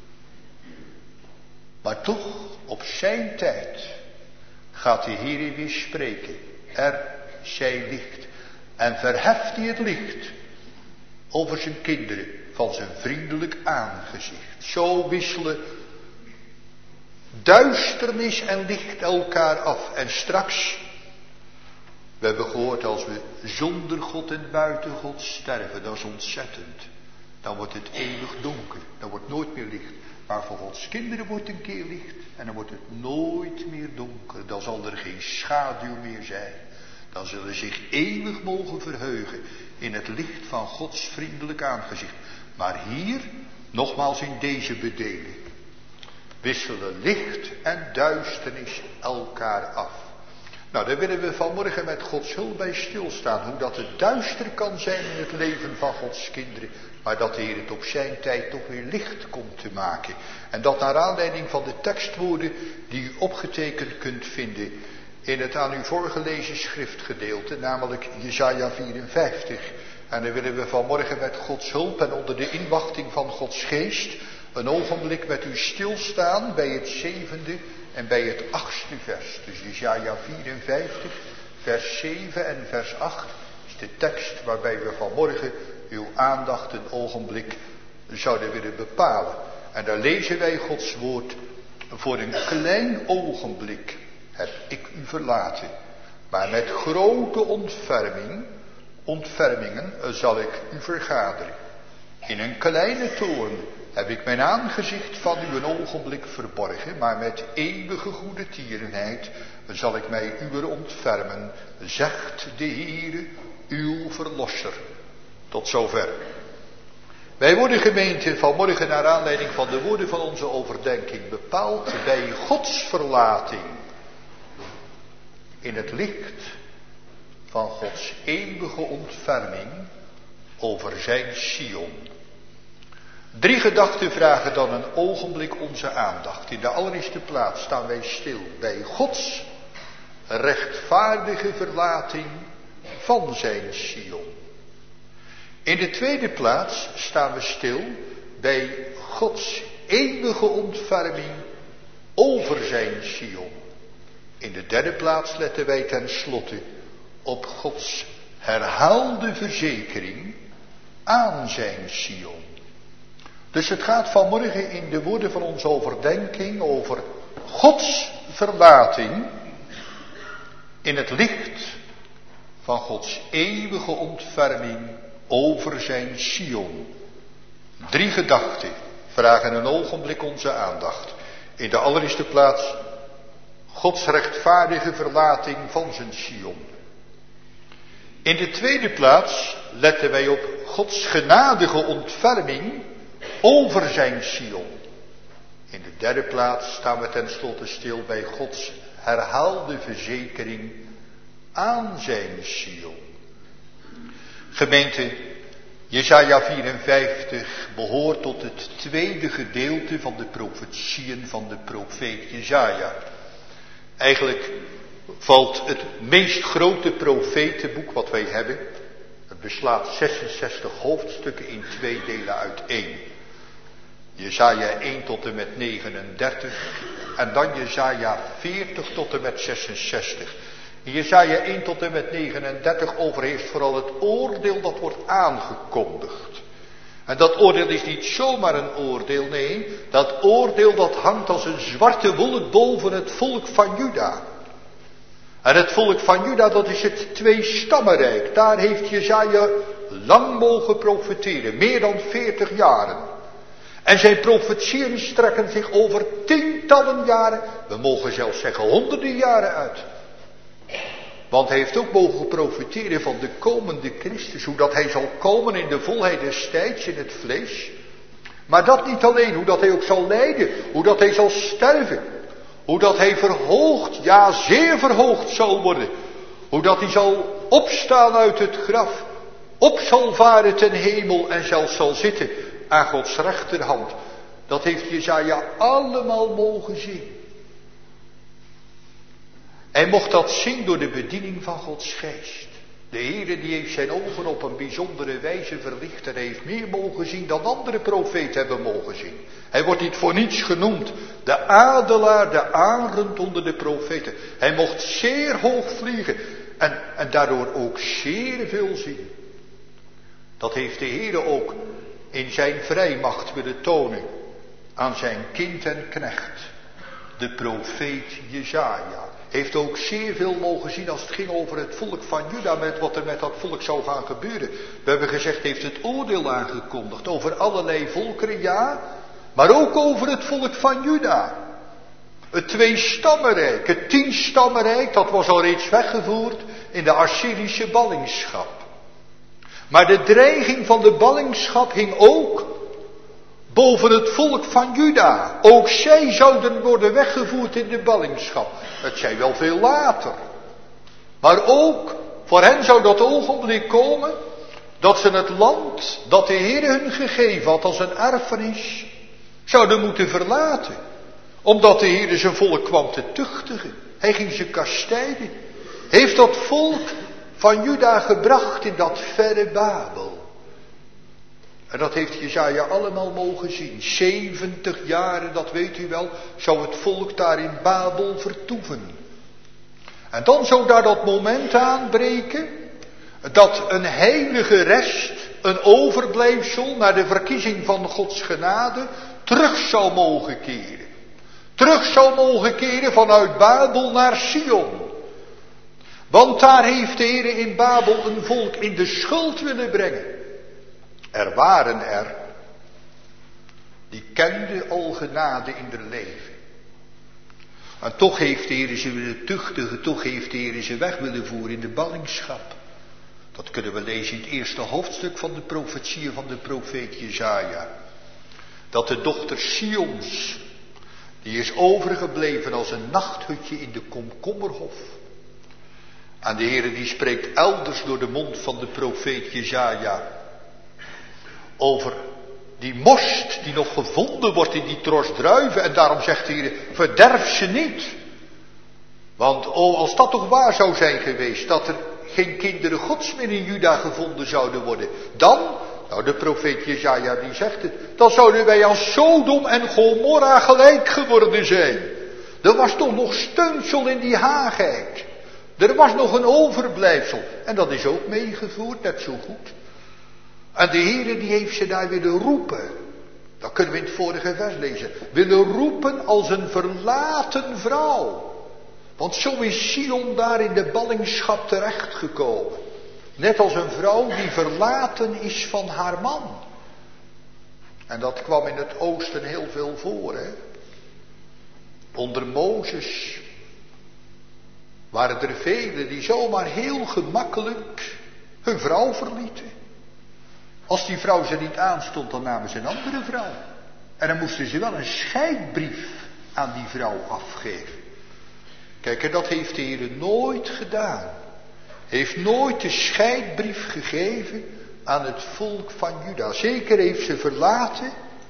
Maar toch op zijn tijd gaat de Heer weer spreken. Er zij licht. En verheft hij het licht over zijn kinderen van zijn vriendelijk aangezicht. Zo wisselen duisternis en licht elkaar af. En straks, We hebben gehoord, als we zonder God en buiten God sterven, dat is ontzettend. Dan wordt het eeuwig donker, dan wordt nooit meer licht. Maar voor Gods kinderen wordt een keer licht en dan wordt het nooit meer donker. Dan zal er geen schaduw meer zijn. Dan zullen ze zich eeuwig mogen verheugen in het licht van Gods vriendelijk aangezicht. Maar hier, nogmaals in deze bedeling, wisselen licht en duisternis elkaar af. Nou, daar willen we vanmorgen met Gods hulp bij stilstaan. Hoe dat het duister kan zijn in het leven van Gods kinderen. Maar dat de Heer het op zijn tijd toch weer licht komt te maken. En dat naar aanleiding van de tekstwoorden die u opgetekend kunt vinden in het aan u voorgelezen schriftgedeelte, namelijk Jesaja 54. En dan willen we vanmorgen met Gods hulp en onder de inwachting van Gods geest een ogenblik met u stilstaan bij het 7e en bij het 8e vers. Dus Jesaja 54, vers 7 en vers 8 is de tekst waarbij we vanmorgen uw aandacht een ogenblik zouden willen bepalen. En daar lezen wij Gods woord: voor een klein ogenblik heb ik u verlaten, maar met grote ontfermingen zal ik u vergaderen. In een kleine toorn heb ik mijn aangezicht van u een ogenblik verborgen, maar met eeuwige goede tierenheid zal ik mij uwer ontfermen, zegt de Heere, uw verlosser. Tot zover. Wij worden gemeente vanmorgen naar aanleiding van de woorden van onze overdenking bepaald bij Gods verlating in het licht van Gods eeuwige ontferming over zijn Sion. 3 gedachten vragen dan een ogenblik onze aandacht. In de allereerste plaats staan wij stil bij Gods rechtvaardige verlating van zijn Sion. In de tweede plaats staan we stil bij Gods eeuwige ontferming over zijn Sion. In de derde plaats letten wij tenslotte op Gods herhaalde verzekering aan zijn Sion. Dus het gaat vanmorgen in de woorden van onze overdenking over Gods verlating in het licht van Gods eeuwige ontferming over zijn Sion. 3 gedachten vragen een ogenblik onze aandacht. In de allereerste plaats Gods rechtvaardige verlating van zijn Sion. In de tweede plaats letten wij op Gods genadige ontferming over zijn Sion. In de derde plaats staan we tenslotte stil bij Gods herhaalde verzekering aan zijn Sion. Gemeente, Jesaja 54 behoort tot het tweede gedeelte van de profetieën van de profeet Jesaja. Eigenlijk valt het meest grote profetenboek wat wij hebben. Het beslaat 66 hoofdstukken in 2 delen uiteen. Jesaja 1 tot en met 39 en dan Jesaja 40 tot en met 66. In Jesaja 1 tot en met 39 overheerst vooral het oordeel dat wordt aangekondigd. En dat oordeel is niet zomaar een oordeel, nee, dat oordeel dat hangt als een zwarte wolk boven het volk van Juda. En het volk van Juda, dat is het 2-stammenrijk. Daar heeft Jesaja lang mogen profeteren, meer dan 40 jaren. En zijn profetieën strekken zich over tientallen jaren, we mogen zelfs zeggen honderden jaren uit. Want hij heeft ook mogen profeteren van de komende Christus, hoe dat hij zal komen in de volheid des tijds in het vlees. Maar dat niet alleen, hoe dat hij ook zal lijden, hoe dat hij zal sterven. Hoe dat hij verhoogd, ja zeer verhoogd zal worden. Hoe dat hij zal opstaan uit het graf, op zal varen ten hemel en zelfs zal zitten aan Gods rechterhand. Dat heeft Jesaja allemaal mogen zien. Hij mocht dat zien door de bediening van Gods geest. De Heere die heeft zijn ogen op een bijzondere wijze verlicht en heeft meer mogen zien dan andere profeten hebben mogen zien. Hij wordt niet voor niets genoemd, de adelaar, de arend onder de profeten. Hij mocht zeer hoog vliegen en daardoor ook zeer veel zien. Dat heeft de Heere ook in zijn vrijmacht willen tonen aan zijn kind en knecht, de profeet Jesaja. heeft ook zeer veel mogen zien als het ging over het volk van Juda, met wat er met dat volk zou gaan gebeuren. We hebben gezegd, heeft het oordeel aangekondigd over allerlei volkeren, ja, maar ook over het volk van Juda. Het 2-stammenrijk, het 10-stammenrijk, dat was al reeds weggevoerd in de Assyrische ballingschap. Maar de dreiging van de ballingschap hing ook boven het volk van Juda. Ook zij zouden worden weggevoerd in de ballingschap. Het zij wel veel later. Maar ook voor hen zou dat ogenblik komen dat ze het land dat de Heer hun gegeven had als een erfenis zouden moeten verlaten. Omdat de Heer zijn volk kwam te tuchtigen. Hij ging ze kastijden. Heeft dat volk van Juda gebracht in dat verre Babel. En dat heeft Jesaja allemaal mogen zien. 70 jaren, dat weet u wel, zou het volk daar in Babel vertoeven. En dan zou daar dat moment aanbreken dat een heilige rest, een overblijfsel naar de verkiezing van Gods genade, terug zou mogen keren. Terug zou mogen keren vanuit Babel naar Sion. Want daar heeft de Heer in Babel een volk in de schuld willen brengen. Er waren er die kenden al genade in hun leven. En toch heeft de Heer ze willen tuchtigen, toch heeft de Heer ze weg willen voeren in de ballingschap. Dat kunnen we lezen in het eerste hoofdstuk van de profetieën van de profeet Jesaja. Dat de dochter Sions, die is overgebleven als een nachthutje in de komkommerhof. En de Heer die spreekt elders door de mond van de profeet Jesaja over die most die nog gevonden wordt in die tros druiven. En daarom zegt de Heer, verderf ze niet. Want als dat toch waar zou zijn geweest, dat er geen kinderen Gods meer in Juda gevonden zouden worden. Dan, nou de profeet Jesaja die zegt het, dan zouden wij aan Sodom en Gomorra gelijk geworden zijn. Er was toch nog steunsel in die haagheid. Er was nog een overblijfsel. En dat is ook meegevoerd, net zo goed. En de Heer die heeft ze daar willen roepen. Dat kunnen we in het vorige vers lezen. Willen roepen als een verlaten vrouw. Want zo is Sion daar in de ballingschap terechtgekomen. Net als een vrouw die verlaten is van haar man. En dat kwam in het oosten heel veel voor, hè. Onder Mozes waren er velen die zomaar heel gemakkelijk hun vrouw verlieten. Als die vrouw ze niet aanstond, dan namen ze een andere vrouw. En dan moesten ze wel een scheidbrief aan die vrouw afgeven. Kijk, en dat heeft de Heer nooit gedaan. Heeft nooit de scheidbrief gegeven aan het volk van Juda. Zeker heeft ze verlaten.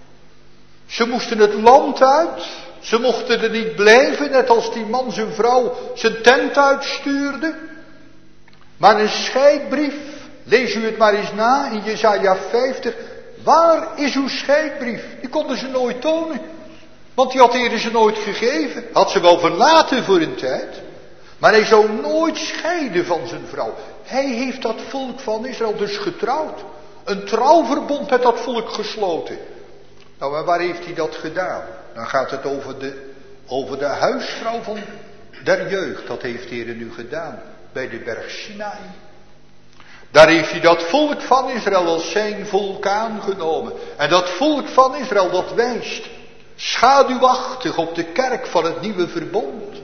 Ze moesten het land uit. Ze mochten er niet blijven, net als die man zijn vrouw zijn tent uitstuurde. Maar een scheidbrief, lees u het maar eens na in Jesaja 50. Waar is uw scheidbrief? Die konden ze nooit tonen. Want die had de Heer ze nooit gegeven. Had ze wel verlaten voor een tijd. Maar hij zou nooit scheiden van zijn vrouw. Hij heeft dat volk van Israël dus getrouwd. Een trouwverbond met dat volk gesloten. Nou, maar waar heeft hij dat gedaan? Dan gaat het over de huisvrouw van der jeugd. Dat heeft de Heer nu gedaan bij de berg Sinaï. Daar heeft hij dat volk van Israël als zijn volk aangenomen. En dat volk van Israël dat wijst schaduwachtig op de kerk van het nieuwe verbond.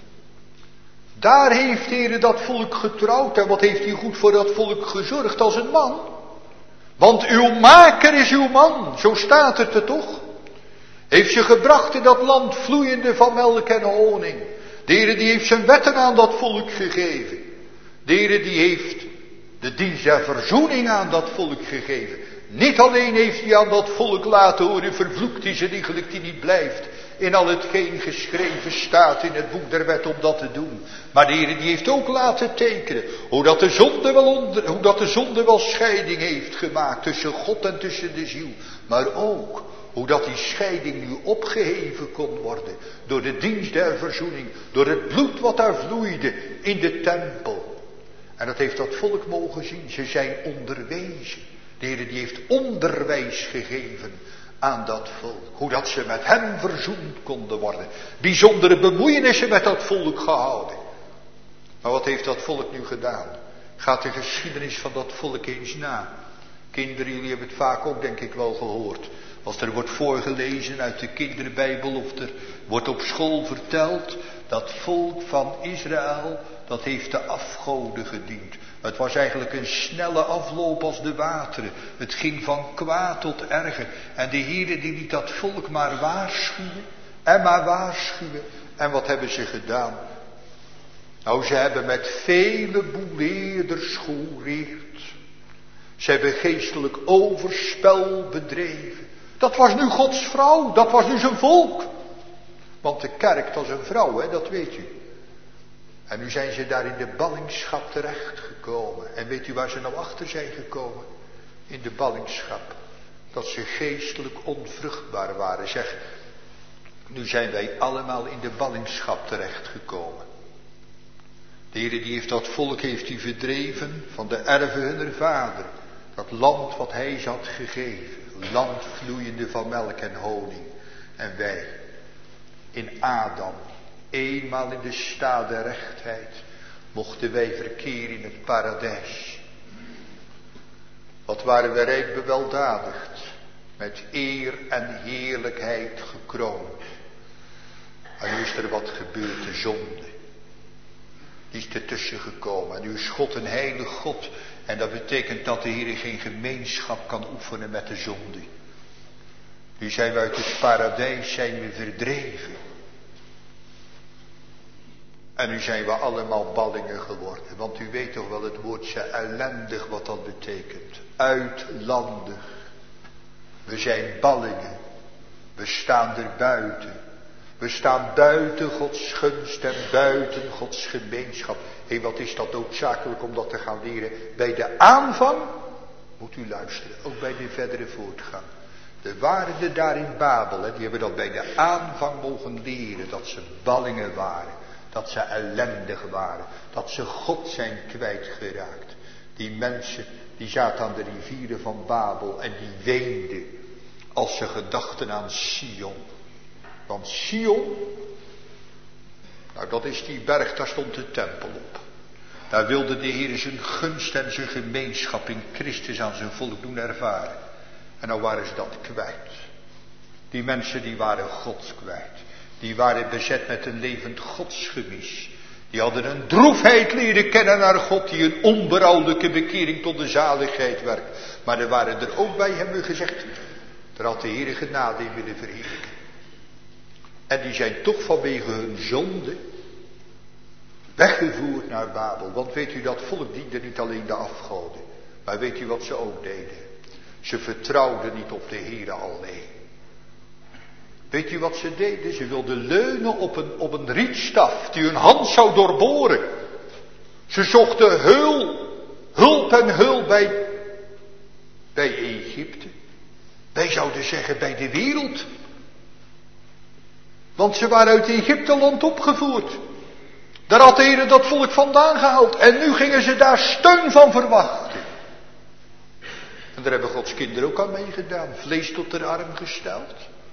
Daar heeft de Heer dat volk getrouwd. En wat heeft hij goed voor dat volk gezorgd als een man? Want uw maker is uw man. Zo staat het er toch? Heeft je gebracht in dat land vloeiende van melk en honing. De Heer die heeft zijn wetten aan dat volk gegeven. De Heer die heeft de dienst der verzoening aan dat volk gegeven. Niet alleen heeft hij aan dat volk laten horen, vervloekt is een iegelijk die niet blijft in al hetgeen geschreven staat in het boek der wet om dat te doen. Maar de Heer die heeft ook laten tekenen hoe dat de zonde wel scheiding heeft gemaakt tussen God en tussen de ziel. Maar ook hoe dat die scheiding nu opgeheven kon worden door de dienst der verzoening, door het bloed wat daar vloeide in de tempel. En dat heeft dat volk mogen zien. Ze zijn onderwezen. De Heer die heeft onderwijs gegeven aan dat volk. Hoe dat ze met hem verzoend konden worden. Bijzondere bemoeienissen met dat volk gehouden. Maar wat heeft dat volk nu gedaan? Gaat de geschiedenis van dat volk eens na. Kinderen, jullie hebben het vaak ook denk ik wel gehoord. Als er wordt voorgelezen uit de kinderbijbel of er wordt op school verteld. Dat volk van Israël, dat heeft de afgoden gediend. Het was eigenlijk een snelle afloop als de wateren. Het ging van kwaad tot erger. En de Heere die liet dat volk maar waarschuwen. En maar waarschuwen. En wat hebben ze gedaan? Nou, ze hebben met vele boeleerders gehoereerd. Ze hebben geestelijk overspel bedreven. Dat was nu Gods vrouw. Dat was nu zijn volk. Want de kerk, dat is een vrouw, hè, dat weet u. En nu zijn ze daar in de ballingschap terechtgekomen. En weet u waar ze nou achter zijn gekomen? In de ballingschap. Dat ze geestelijk onvruchtbaar waren. Zeg, nu zijn wij allemaal in de ballingschap terechtgekomen. De Heer die heeft dat volk verdreven van de erven hunner vader. Dat land wat hij ze had gegeven. Land vloeiende van melk en honing. En wij in Adam, eenmaal in de staat der rechtheid, mochten wij verkeren in het paradijs. Wat waren we rijk beweldadigd, met eer en heerlijkheid gekroond. En nu is er wat gebeurd, de zonde. Die is ertussen gekomen. En nu is God een heilig God. En dat betekent dat de Heer geen gemeenschap kan oefenen met de zonde. Nu zijn we uit het paradijs verdreven. En nu zijn we allemaal ballingen geworden. Want u weet toch wel het woordje ellendig wat dat betekent. Uitlandig. We zijn ballingen. We staan er buiten. We staan buiten Gods gunst en buiten Gods gemeenschap. Hé, wat is dat noodzakelijk om dat te gaan leren? Bij de aanvang, moet u luisteren, ook bij de verdere voortgang. De waarden daar in Babel, die hebben dat bij de aanvang mogen leren. Dat ze ballingen waren. Dat ze ellendig waren. Dat ze God zijn kwijtgeraakt. Die mensen, die zaten aan de rivieren van Babel en die weenden. Als ze gedachten aan Sion. Want Sion, nou dat is die berg, daar stond de tempel op. Daar wilde de Heer zijn gunst en zijn gemeenschap in Christus aan zijn volk doen ervaren. En nou waren ze dat kwijt. Die mensen die waren God kwijt. Die waren bezet met een levend godsgemis. Die hadden een droefheid leren kennen naar God die een onberouwelijke bekering tot de zaligheid werkt. Maar er waren er ook bij hem gezegd, daar had de Heer genade in willen verheerlijken. En die zijn toch vanwege hun zonde weggevoerd naar Babel. Want weet u, dat volk diende niet alleen de afgoden. Maar weet u wat ze ook deden? Ze vertrouwden niet op de Heer alleen. Weet u wat ze deden? Ze wilden leunen op een rietstaf die hun hand zou doorboren. Ze zochten hulp en hulp bij Egypte. Wij zouden zeggen bij de wereld. Want ze waren uit Egypteland opgevoerd. Daar had de Heer dat volk vandaan gehaald. En nu gingen ze daar steun van verwachten. En daar hebben Gods kinderen ook aan meegedaan. Vlees tot de arm gesteld.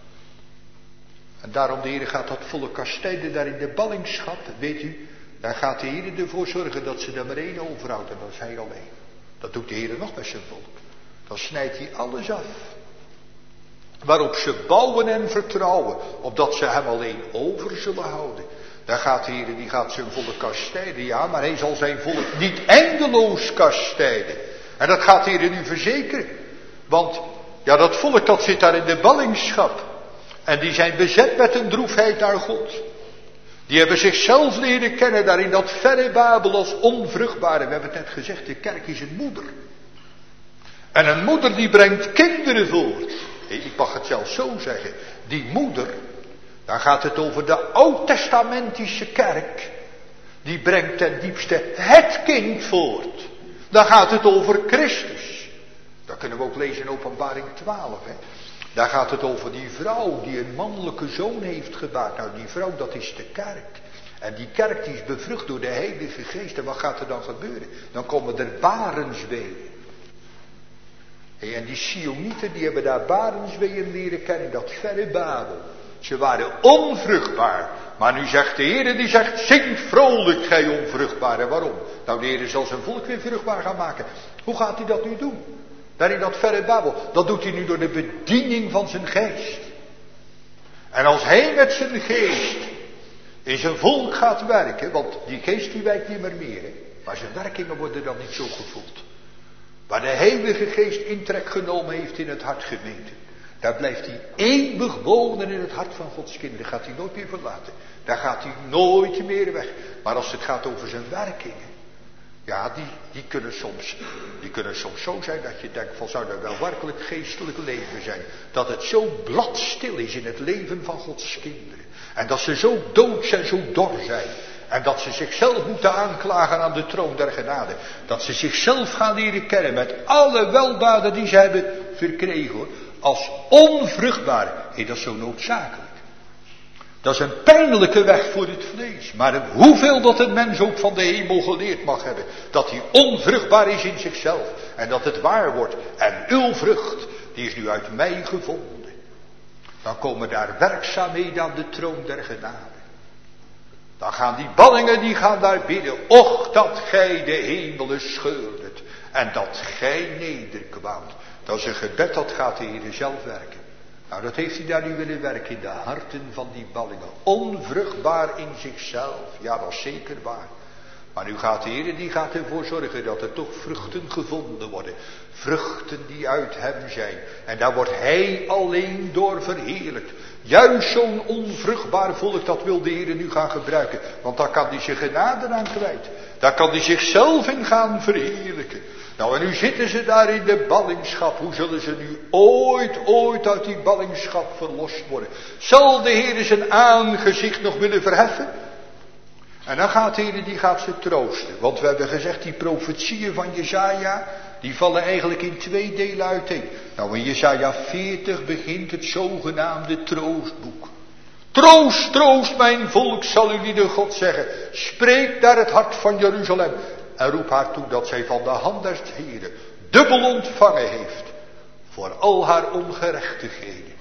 En daarom de Heer gaat dat volk kastijden daar in de ballingschap. Weet u, daar gaat de Heer ervoor zorgen dat ze er maar één overhoudt. En dat is hij alleen. Dat doet de Heer nog bij zijn volk. Dan snijdt hij alles af. Waarop ze bouwen en vertrouwen. Opdat ze hem alleen over zullen houden. Daar gaat de Heer, die gaat zijn volk kastijden. Ja, maar hij zal zijn volk niet eindeloos kastijden. En dat gaat de Heer nu verzekeren. Want, ja, dat volk dat zit daar in de ballingschap. En die zijn bezet met een droefheid naar God. Die hebben zichzelf leren kennen daar in dat verre Babel als onvruchtbare. We hebben het net gezegd, de kerk is een moeder. En een moeder die brengt kinderen voort. Ik mag het zelfs zo zeggen. Die moeder, daar gaat het over de oud-testamentische kerk. Die brengt ten diepste het kind voort. Daar gaat het over Christus. Dat kunnen we ook lezen in Openbaring 12. Hè. Daar gaat het over die vrouw die een mannelijke zoon heeft gebaard. Nou, die vrouw, dat is de kerk. En die kerk die is bevrucht door de Heilige Geest. En wat gaat er dan gebeuren? Dan komen er barensweeën. En die Sionieten die hebben daar Barensweeën leren kennen, dat verre Babel. Ze waren onvruchtbaar. Maar nu zegt de Heer, die zegt, zing vrolijk gij onvruchtbare. Waarom? Nou, de Heer zal zijn volk weer vruchtbaar gaan maken. Hoe gaat hij dat nu doen? Daar in dat verre Babel. Dat doet hij nu door de bediening van zijn geest. En als hij met zijn geest in zijn volk gaat werken, want die geest die werkt niet meer, hè? Maar zijn werkingen worden dan niet zo gevoeld. Waar de Heilige Geest intrek genomen heeft in het hart, gemeente, daar blijft hij eeuwig wonen in het hart van Gods kinderen. Gaat hij nooit meer verlaten. Daar gaat hij nooit meer weg. Maar als het gaat over zijn werkingen, ja, die kunnen soms zo zijn dat je denkt van, zou dat wel werkelijk geestelijk leven zijn? Dat het zo bladstil is in het leven van Gods kinderen. En dat ze zo doods en zo dor zijn. En dat ze zichzelf moeten aanklagen aan de troon der genade. Dat ze zichzelf gaan leren kennen met alle weldaden die ze hebben verkregen, hoor. Als onvruchtbaar. Hey, dat is zo noodzakelijk. Dat is een pijnlijke weg voor het vlees. Maar hoeveel dat een mens ook van de hemel geleerd mag hebben. Dat hij onvruchtbaar is in zichzelf. En dat het waar wordt. En uw vrucht, die is nu uit mij gevonden. Dan komen daar werkzaamheden aan de troon der genade. Dan gaan die ballingen, die gaan daar bidden. Och, dat gij de hemelen scheurdet. En dat gij nederkwaamt. Dat is een gebed, dat gaat de Heer zelf werken. Nou, dat heeft hij daar nu willen werken in de harten van die ballingen. Onvruchtbaar in zichzelf. Ja, dat is zeker waar. Maar nu gaat de Heer, die gaat ervoor zorgen dat er toch vruchten gevonden worden. Vruchten die uit hem zijn. En daar wordt hij alleen door verheerlijkt. Juist zo'n onvruchtbaar volk, dat wil de Heer nu gaan gebruiken. Want daar kan hij zijn genade aan kwijt. Daar kan hij zichzelf in gaan verheerlijken. Nou, en nu zitten ze daar in de ballingschap. Hoe zullen ze nu ooit uit die ballingschap verlost worden? Zal de Heer zijn aangezicht nog willen verheffen? En dan gaat de Heer, die gaat ze troosten. Want we hebben gezegd, die profetieën van Jesaja, die vallen eigenlijk in 2 delen uiteen. Nou, in Jesaja 40 begint het zogenaamde troostboek. Troost, troost mijn volk, zal u de God zeggen. Spreek naar het hart van Jeruzalem. En roep haar toe dat zij van de hand des Heren dubbel ontvangen heeft. Voor al haar ongerechtigheden.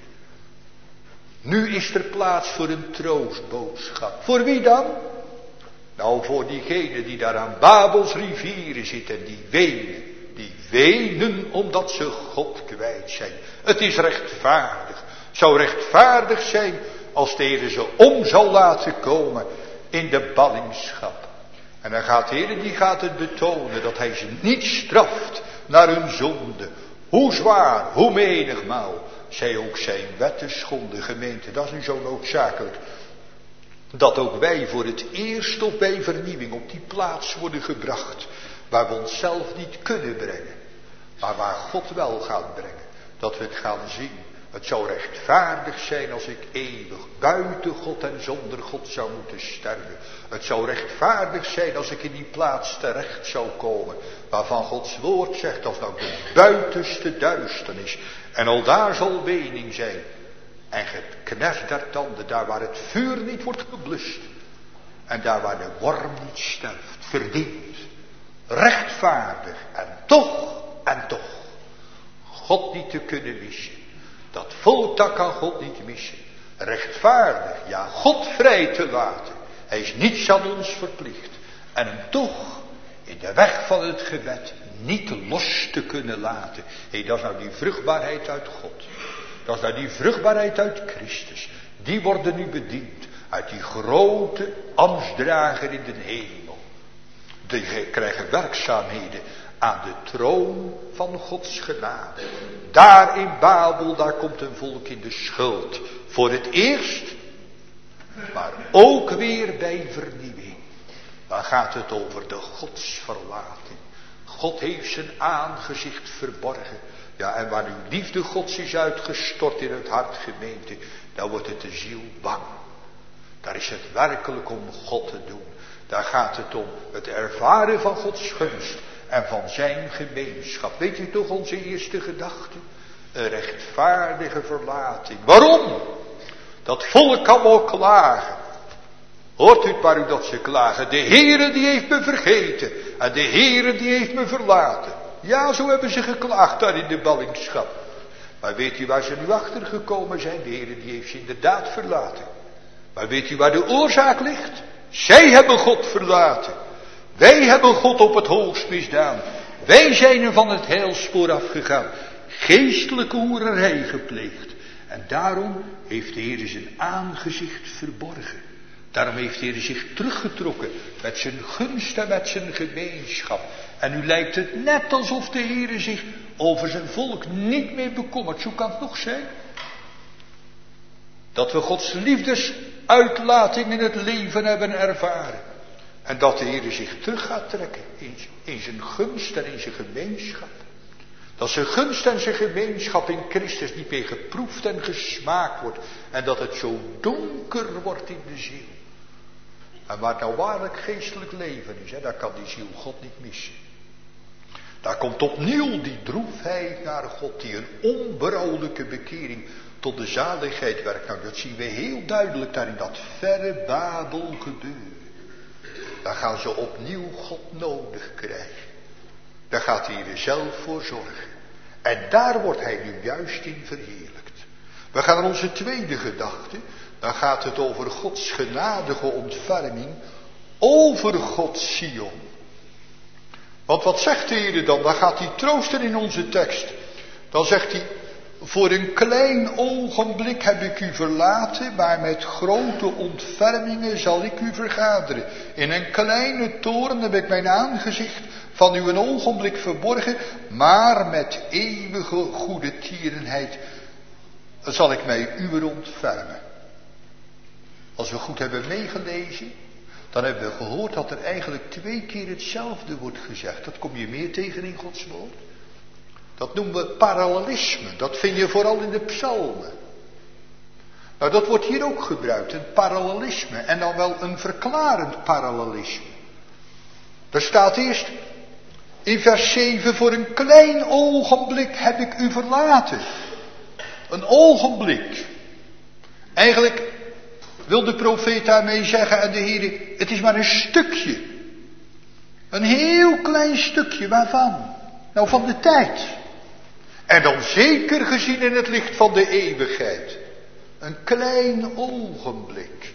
Nu is er plaats voor een troostboodschap. Voor wie dan? Nou, voor diegenen die daar aan Babels rivieren zitten en die wenen. Die wenen omdat ze God kwijt zijn. Het is rechtvaardig. Het zou rechtvaardig zijn als de Heer ze om zal laten komen in de ballingschap. En dan gaat de Heer, die gaat het betonen dat hij ze niet straft naar hun zonde. Hoe zwaar, hoe menigmaal zij ook zijn wetten schonden. Gemeente, dat is nu zo noodzakelijk. Dat ook wij voor het eerst op bij vernieuwing op die plaats worden gebracht. Waar we onszelf niet kunnen brengen. Maar waar God wel gaat brengen. Dat we het gaan zien. Het zou rechtvaardig zijn als ik eeuwig buiten God en zonder God zou moeten sterven. Het zou rechtvaardig zijn als ik in die plaats terecht zou komen. Waarvan Gods woord zegt, als nou de buitenste duisternis. En al daar zal wening zijn. En gekners der tanden, daar waar het vuur niet wordt geblust. En daar waar de worm niet sterft, verdient. Rechtvaardig en toch, God niet te kunnen missen. Dat volk, dat kan God niet missen. Rechtvaardig, ja, God vrij te laten. Hij is niets aan ons verplicht. En hem toch in de weg van het gebed niet los te kunnen laten. Hé, dat is nou die vruchtbaarheid uit God. Dat is nou die vruchtbaarheid uit Christus. Die worden nu bediend uit die grote ambtsdrager in de hemel. Die krijgen werkzaamheden aan de troon van Gods genade. Daar in Babel, daar komt een volk in de schuld. Voor het eerst, maar ook weer bij vernieuwing. Dan gaat het over de godsverlating. God heeft zijn aangezicht verborgen. Ja, en waar nu liefde Gods is uitgestort in het hart, gemeente, dan wordt het de ziel bang. Daar is het werkelijk om God te doen. Daar gaat het om het ervaren van Gods gunst en van zijn gemeenschap. Weet u toch onze eerste gedachte? Een rechtvaardige verlating. Waarom? Dat volk kan wel klagen. Hoort u het maar u dat ze klagen. De Heere die heeft me vergeten. En de Heere die heeft me verlaten. Ja, zo hebben ze geklaagd daar in de ballingschap. Maar weet u waar ze nu achter gekomen zijn? De Heer die heeft ze inderdaad verlaten. Maar weet u waar de oorzaak ligt? Zij hebben God verlaten. Wij hebben God op het hoogst misdaan. Wij zijn er van het heilspoor afgegaan. Geestelijke hoererij gepleegd. En daarom heeft de Heer zijn aangezicht verborgen. Daarom heeft de Heer zich teruggetrokken met zijn gunst en met zijn gemeenschap. En nu lijkt het net alsof de Heer zich over zijn volk niet meer bekommert. Zo kan het nog zijn. Dat we Gods liefdesuitlating in het leven hebben ervaren. En dat de Heer zich terug gaat trekken in zijn gunst en in zijn gemeenschap. Dat zijn gunst en zijn gemeenschap in Christus niet meer geproefd en gesmaakt wordt. En dat het zo donker wordt in de ziel. En waar nou waarlijk geestelijk leven is, daar kan die ziel God niet missen. Daar komt opnieuw die droefheid naar God, die een onberouwelijke bekering tot de zaligheid werkt. Nou, dat zien we heel duidelijk daar in dat verre Babel gebeuren. Daar gaan ze opnieuw God nodig krijgen. Daar gaat hij er zelf voor zorgen. En daar wordt hij nu juist in verheerlijkt. We gaan naar onze tweede gedachte. Dan gaat het over Gods genadige ontferming over Gods Sion. Want wat zegt de Heer dan? Dan gaat hij troosten in onze tekst. Dan zegt hij, voor een klein ogenblik heb ik u verlaten, maar met grote ontfermingen zal ik u vergaderen. In een kleine toren heb ik mijn aangezicht van u een ogenblik verborgen, maar met eeuwige goede tierenheid zal ik mij uwer ontfermen. Als we goed hebben meegelezen, dan hebben we gehoord dat er eigenlijk 2 keer hetzelfde wordt gezegd. Dat kom je meer tegen in Gods woord. Dat noemen we parallelisme. Dat vind je vooral in de psalmen. Nou, dat wordt hier ook gebruikt, een parallelisme. En dan wel een verklarend parallelisme. Er staat eerst in vers 7, voor een klein ogenblik heb ik u verlaten. Een ogenblik. Eigenlijk wil de profeet daarmee zeggen aan de Heer, het is maar een stukje. Een heel klein stukje, waarvan? Nou, van de tijd. En dan zeker gezien in het licht van de eeuwigheid. Een klein ogenblik.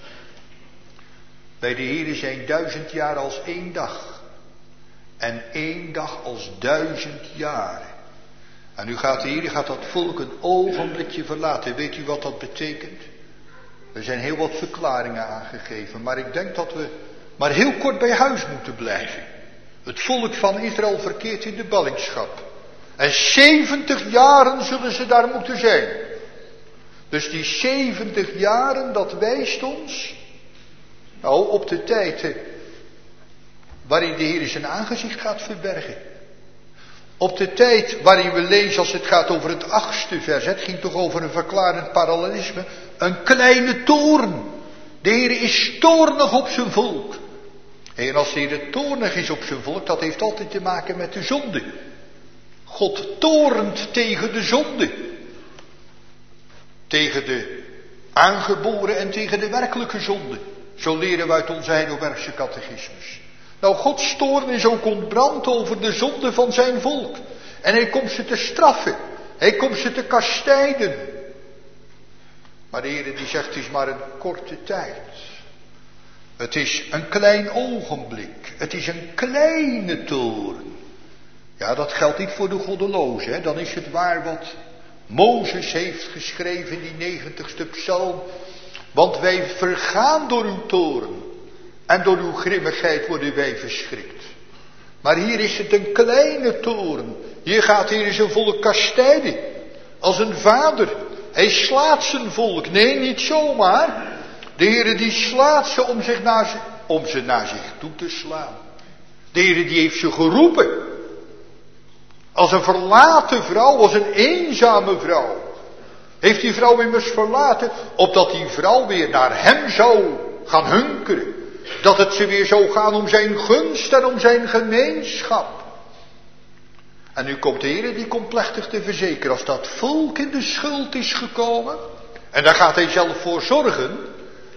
Bij de Heer zijn 1000 jaar als 1 dag. En 1 dag als 1000 jaren. En nu gaat de Heer dat volk een ogenblikje verlaten. Weet u wat dat betekent? Er zijn heel wat verklaringen aangegeven. Maar ik denk dat we maar heel kort bij huis moeten blijven. Het volk van Israël verkeert in de ballingschap. En 70 jaren zullen ze daar moeten zijn. Dus die 70 jaren, dat wijst ons nou op de tijd waarin de Heer zijn aangezicht gaat verbergen. Op de tijd waarin we lezen als het gaat over het 8e vers. Het ging toch over een verklarend parallelisme. Een kleine toorn. De Heer is toornig op zijn volk. En als de Heer toornig is op zijn volk, dat heeft altijd te maken met de zonde. God toornt tegen de zonde. Tegen de aangeboren en tegen de werkelijke zonde. Zo leren we uit onze Heidelbergse catechismus. Nou, Gods toorn is ook ontbrand over de zonde van zijn volk. En hij komt ze te straffen. Hij komt ze te kastijden. Maar de Heer die zegt, het is maar een korte tijd. Het is een klein ogenblik. Het is een kleine toorn. Ja, dat geldt niet voor de goddelozen. Hè? Dan is het waar wat Mozes heeft geschreven in die 90ste psalm. Want wij vergaan door uw toorn. En door uw grimmigheid worden wij verschrikt. Maar hier is het een kleine toorn. Hier gaat de Heer zijn volk kastijden. Als een vader. Hij slaat zijn volk. Nee, niet zomaar. De Heer die slaat ze om ze naar zich toe te slaan. De Heer die heeft ze geroepen. Als een verlaten vrouw, als een eenzame vrouw. Heeft die vrouw immers verlaten, opdat die vrouw weer naar hem zou gaan hunkeren. Dat het ze weer zou gaan om zijn gunst en om zijn gemeenschap. En nu komt de Heer, die komt plechtig te verzekeren, als dat volk in de schuld is gekomen. En daar gaat hij zelf voor zorgen.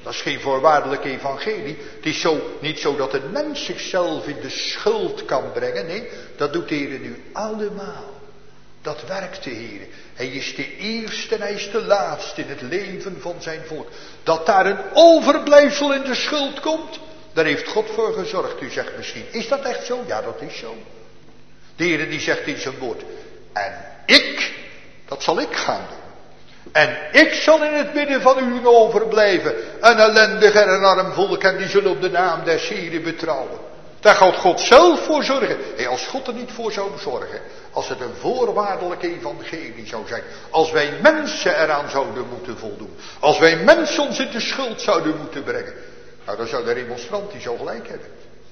Dat is geen voorwaardelijk evangelie. Het is niet zo dat een mens zichzelf in de schuld kan brengen. Nee, dat doet de Heer nu allemaal. Dat werkt de Heer. Hij is de eerste en hij is de laatste in het leven van zijn volk. Dat daar een overblijfsel in de schuld komt, daar heeft God voor gezorgd. U zegt misschien, is dat echt zo? Ja, dat is zo. De Heer die zegt in zijn woord, en dat zal ik gaan doen. En ik zal in het midden van u overblijven. Een ellendig en een arm volk, en die zullen op de naam des Heren betrouwen. Daar gaat God zelf voor zorgen. Hey, als God er niet voor zou zorgen, als het een voorwaardelijk evangelie zou zijn, als wij mensen eraan zouden moeten voldoen, als wij mensen ons in de schuld zouden moeten brengen, nou dan zou de remonstrant die zo gelijk hebben.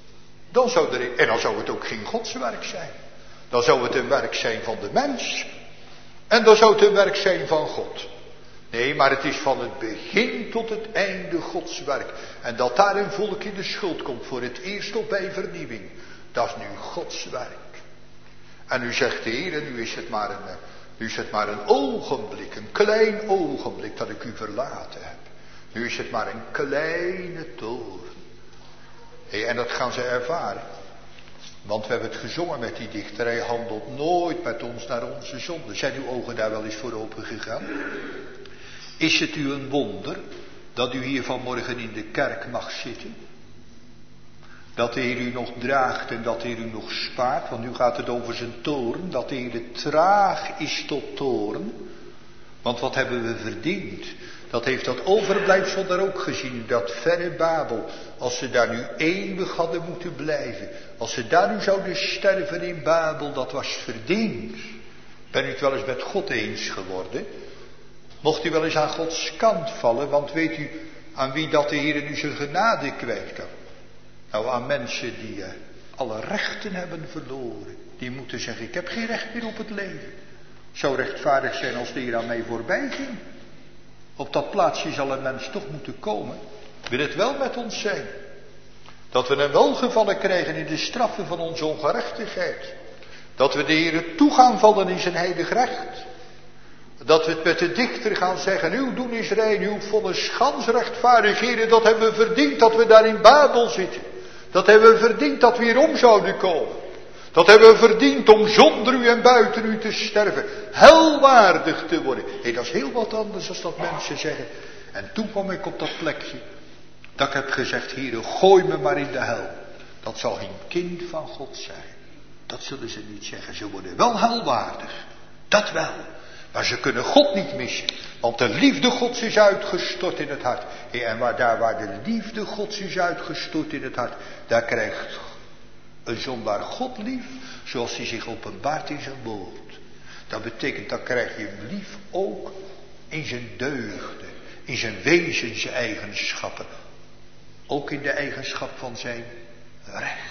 En dan zou het ook geen godswerk zijn. Dan zou het een werk zijn van de mens. En dan zou het een werk zijn van God. Nee, maar het is van het begin tot het einde Gods werk. En dat daar een volk in de schuld komt voor het eerst op bij vernieuwing. Dat is nu Gods werk. En nu zegt de Heer, nu is het maar een ogenblik, een klein ogenblik dat ik u verlaten heb. Nu is het maar een kleine toren. Hey, en dat gaan ze ervaren. Want we hebben het gezongen met die dichter. Hij handelt nooit met ons naar onze zonde. Zijn uw ogen daar wel eens voor open gegaan? Is het u een wonder dat u hier vanmorgen in de kerk mag zitten? Dat de Heer u nog draagt en dat de Heer u nog spaart. Want nu gaat het over zijn toren. Dat de Heer traag is tot toren. Want wat hebben we verdiend? Dat heeft dat overblijfsel daar ook gezien. Dat verre Babel. Als ze daar nu eeuwig hadden moeten blijven. Als ze daar nu zouden sterven in Babel. Dat was verdiend. Ben u het wel eens met God eens geworden? Mocht u wel eens aan Gods kant vallen. Want weet u aan wie dat de Heer nu zijn genade kwijt kan? Nou, aan mensen die alle rechten hebben verloren. Die moeten zeggen, ik heb geen recht meer op het leven. Het zou rechtvaardig zijn als de Heer aan mij voorbij ging. Op dat plaatsje zal een mens toch moeten komen. Wil het wel met ons zijn. Dat we een welgevallen krijgen in de straffen van onze ongerechtigheid. Dat we de Heer toe gaan vallen in zijn heilig recht. Dat we het met de dichter gaan zeggen, uw doen is rein, uw vonnis gans rechtvaardig, Heer, dat hebben we verdiend dat we daar in Babel zitten. Dat hebben we verdiend dat we hier om zouden komen. Dat hebben we verdiend om zonder u en buiten u te sterven. Helwaardig te worden. Hey, dat is heel wat anders dan dat mensen zeggen. En toen kwam ik op dat plekje. Dat ik heb gezegd, Heer, gooi me maar in de hel. Dat zal geen kind van God zijn. Dat zullen ze niet zeggen. Ze worden wel helwaardig. Dat wel. Maar ze kunnen God niet missen. Want de liefde Gods is uitgestort in het hart. En waar de liefde Gods is uitgestort in het hart. Daar krijgt een zondaar God lief. Zoals hij zich openbaart in zijn woord. Dat betekent, dat krijg je hem lief ook in zijn deugden. In zijn wezenseigenschappen. Ook in de eigenschap van zijn recht.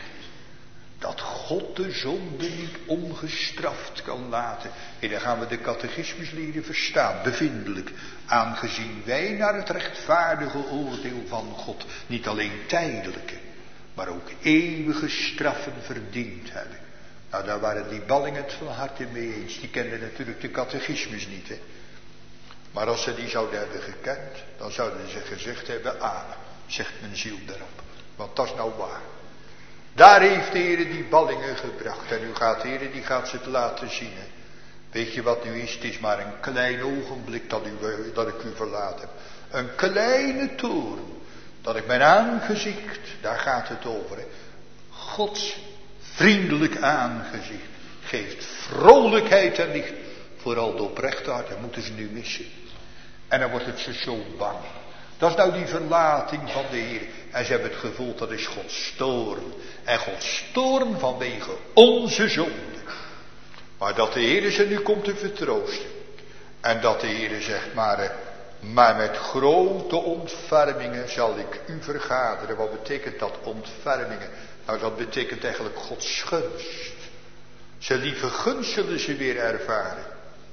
Dat God de zonde niet ongestraft kan laten. En dan gaan we de catechismus leren verstaan, bevindelijk. Aangezien wij naar het rechtvaardige oordeel van God niet alleen tijdelijke, maar ook eeuwige straffen verdiend hebben. Nou, daar waren die ballingen het van harte mee eens. Die kenden natuurlijk de catechismus niet, hè. Maar als ze die zouden hebben gekend, dan zouden ze gezegd hebben, amen, zegt mijn ziel daarop. Want dat is nou waar. Daar heeft de Heer die ballingen gebracht. En nu gaat de Heer, die gaat ze het laten zien. Hè. Weet je wat nu is? Het is maar een klein ogenblik dat ik u verlaten heb. Een kleine toren. Dat ik mijn aangezicht, daar gaat het over. Hè. Gods vriendelijk aangezicht geeft vrolijkheid en licht. Vooral de oprechte hart, dat moeten ze nu missen. En dan wordt het ze zo bang. Dat is nou die verlating van de Heer. En ze hebben het gevoeld, dat is Gods toorn. En Gods toorn vanwege onze zonde. Maar dat de Heer ze nu komt te vertroosten. En dat de Heer zegt, maar met grote ontfermingen zal ik u vergaderen. Wat betekent dat, ontfermingen? Nou, dat betekent eigenlijk Gods gunst. Zijn lieve gunst zullen ze weer ervaren.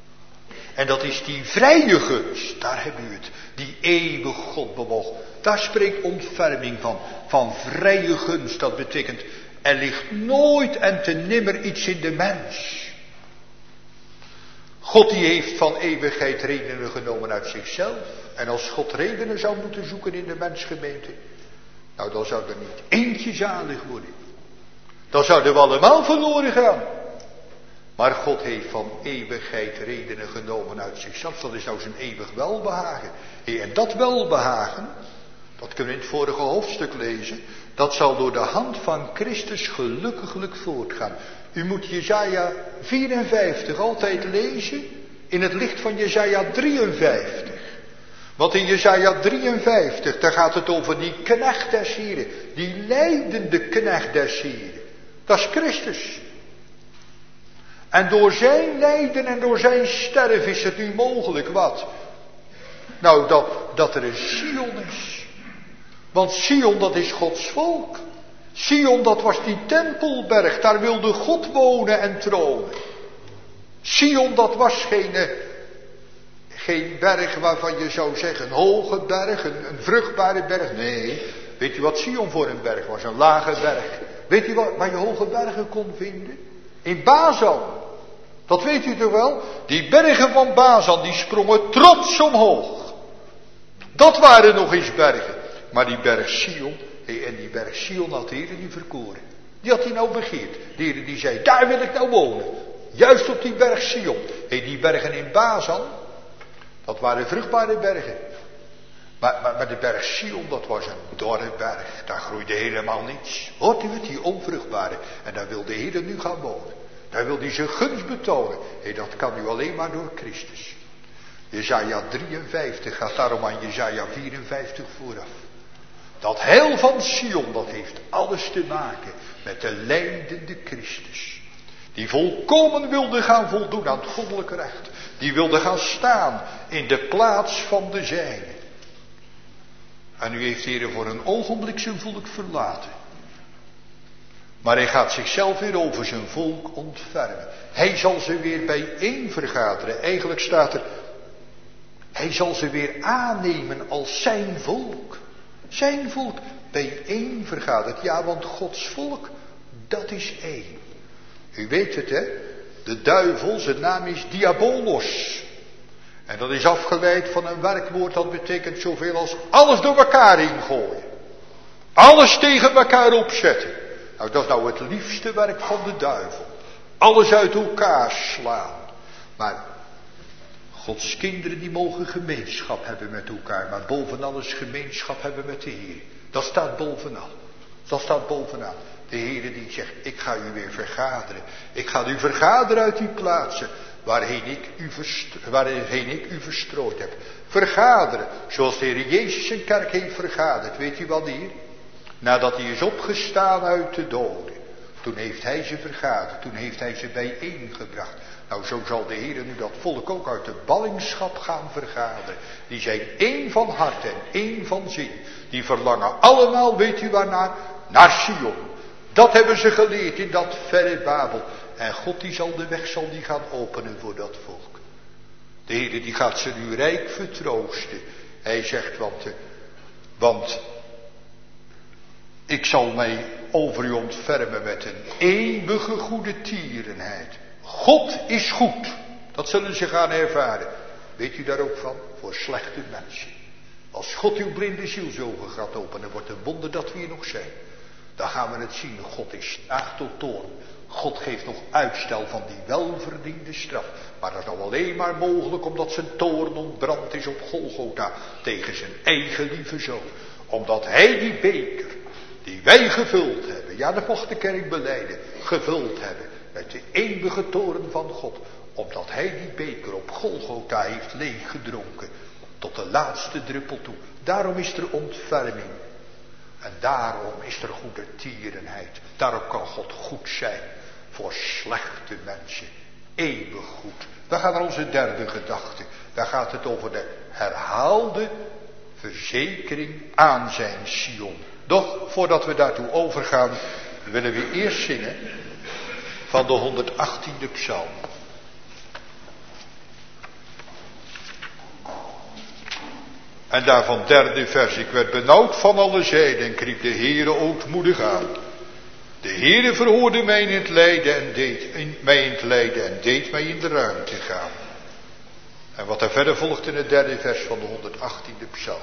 En dat is die vrije gunst, daar hebben u het. Die eeuwig God bewoog. Daar spreekt ontferming van. Van vrije gunst, dat betekent, er ligt nooit en te nimmer iets in de mens. God die heeft van eeuwigheid redenen genomen uit zichzelf. En als God redenen zou moeten zoeken in de mensgemeente, nou dan zou er niet eentje zalig worden. Dan zouden we allemaal verloren gaan. Maar God heeft van eeuwigheid redenen genomen uit zichzelf. Dat is nou zijn eeuwig welbehagen. En dat welbehagen, dat kunnen we in het vorige hoofdstuk lezen, dat zal door de hand van Christus gelukkiglijk voortgaan. U moet Jesaja 54 altijd lezen in het licht van Jesaja 53. Want in Jesaja 53, daar gaat het over die knecht des Heren. Die lijdende knecht des Heren. Dat is Christus. En door zijn lijden en door zijn sterven is het nu mogelijk wat? Nou, dat er een Sion is. Want Sion, dat is Gods volk. Sion, dat was die tempelberg. Daar wilde God wonen en tronen. Sion, dat was geen berg waarvan je zou zeggen, een hoge berg, een vruchtbare berg. Nee, weet je wat Sion voor een berg was? Een lage berg. Weet u waar je hoge bergen kon vinden? In Bazan. Dat weet u toch wel? Die bergen van Bazan, die sprongen trots omhoog. Dat waren nog eens bergen. Maar die berg Sion, en die berg Sion had de Heer niet verkoren. Die had hij nou begeerd. De Heer die zei, daar wil ik nou wonen. Juist op die berg Sion. Die bergen in Bazan, dat waren vruchtbare bergen. Maar de berg Sion, dat was een dorre berg. Daar groeide helemaal niets. Hoort u het, die onvruchtbare. En daar wil de Heer nu gaan wonen. Daar wil hij zijn gunst betonen. Dat kan nu alleen maar door Christus. Jesaja 53 gaat daarom aan Jesaja 54 vooraf. Dat heil van Sion, dat heeft alles te maken met de lijdende Christus. Die volkomen wilde gaan voldoen aan het goddelijke recht. Die wilde gaan staan in de plaats van de zijne. En nu heeft de Heer voor een ogenblik zijn volk verlaten. Maar hij gaat zichzelf weer over zijn volk ontfermen. Hij zal ze weer bijeen vergaderen. Eigenlijk staat er, hij zal ze weer aannemen als zijn volk. Zijn volk bijeen vergaderd. Ja, want Gods volk, dat is één. U weet het, hè? De duivel, zijn naam is Diabolos. En dat is afgeleid van een werkwoord dat betekent zoveel als alles door elkaar ingooien. Alles tegen elkaar opzetten. Nou, dat is nou het liefste werk van de duivel. Alles uit elkaar slaan. Maar Gods kinderen die mogen gemeenschap hebben met elkaar. Maar boven alles gemeenschap hebben met de Heer. Dat staat bovenaan. Dat staat bovenaan. De Heer die zegt, ik ga u weer vergaderen. Ik ga u vergaderen uit die plaatsen waarheen ik u verstrooid heb. Vergaderen, zoals de Heer Jezus zijn kerk heeft vergaderd. Weet u wanneer? Nadat hij is opgestaan uit de doden. Toen heeft hij ze vergaderd. Toen heeft hij ze bijeengebracht. Nou, zo zal de Heer nu dat volk ook uit de ballingschap gaan vergaderen. Die zijn één van hart en één van zin. Die verlangen allemaal, weet u waarnaar? Naar Sion. Dat hebben ze geleerd in dat verre Babel. En God die zal de weg gaan openen voor dat volk. De Heer die gaat ze nu rijk vertroosten. Hij zegt, want ik zal mij over u ontfermen met een eeuwige goede tierenheid. God is goed. Dat zullen ze gaan ervaren. Weet u daar ook van? Voor slechte mensen. Als God uw blinde zielsogen gaat openen, wordt een wonder dat we hier nog zijn. Dan gaan we het zien. God is staag tot toorn. God geeft nog uitstel van die welverdiende straf. Maar dat is nou alleen maar mogelijk omdat zijn toorn ontbrand is op Golgotha. Tegen zijn eigen lieve zoon. Omdat hij die beker die wij gevuld hebben. Ja, dat mocht de kerk belijden. Gevuld hebben met de eeuwige toorn van God. Omdat hij die beker op Golgotha heeft leeggedronken. Tot de laatste druppel toe. Daarom is er ontferming. En daarom is er goede tierenheid. Daarom kan God goed zijn. Voor slechte mensen. Eeuwig goed. We gaan naar onze derde gedachte. Daar gaat het over de herhaalde verzekering aan zijn Sion. Doch voordat we daartoe overgaan, willen we eerst zingen van de 118e psalm. En daarvan derde vers. Ik werd benauwd van alle zijden en kriep de Heere ootmoedig aan. De Heere verhoorde mij in het lijden en deed mij in de ruimte gaan. En wat er verder volgt in het 3e vers van de 118e psalm.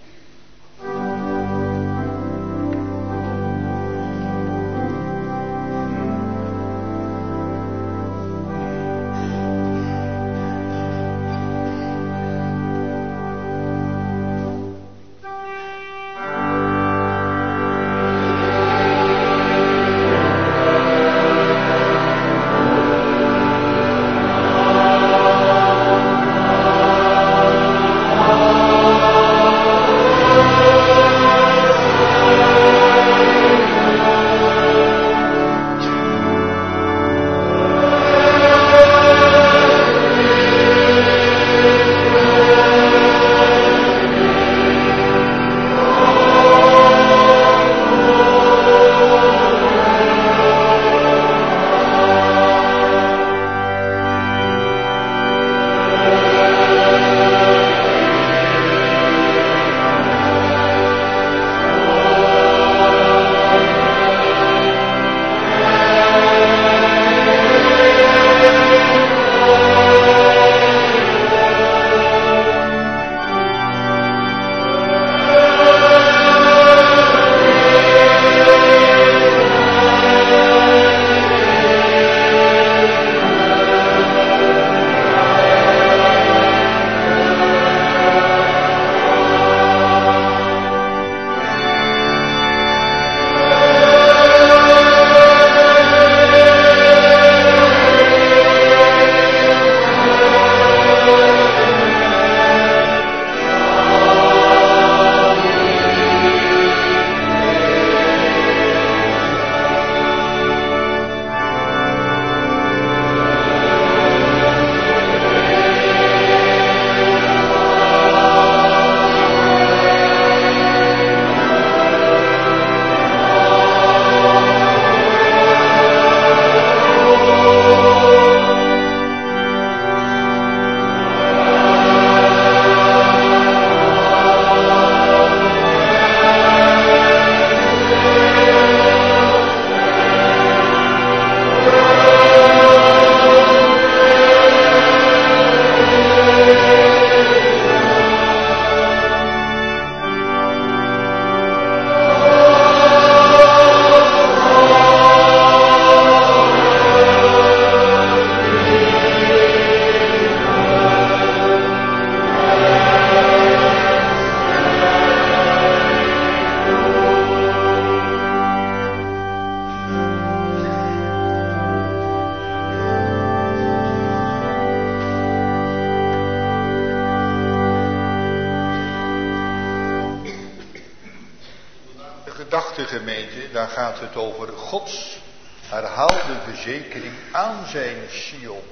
Gemeente, daar gaat het over Gods herhaalde verzekering aan zijn Sion.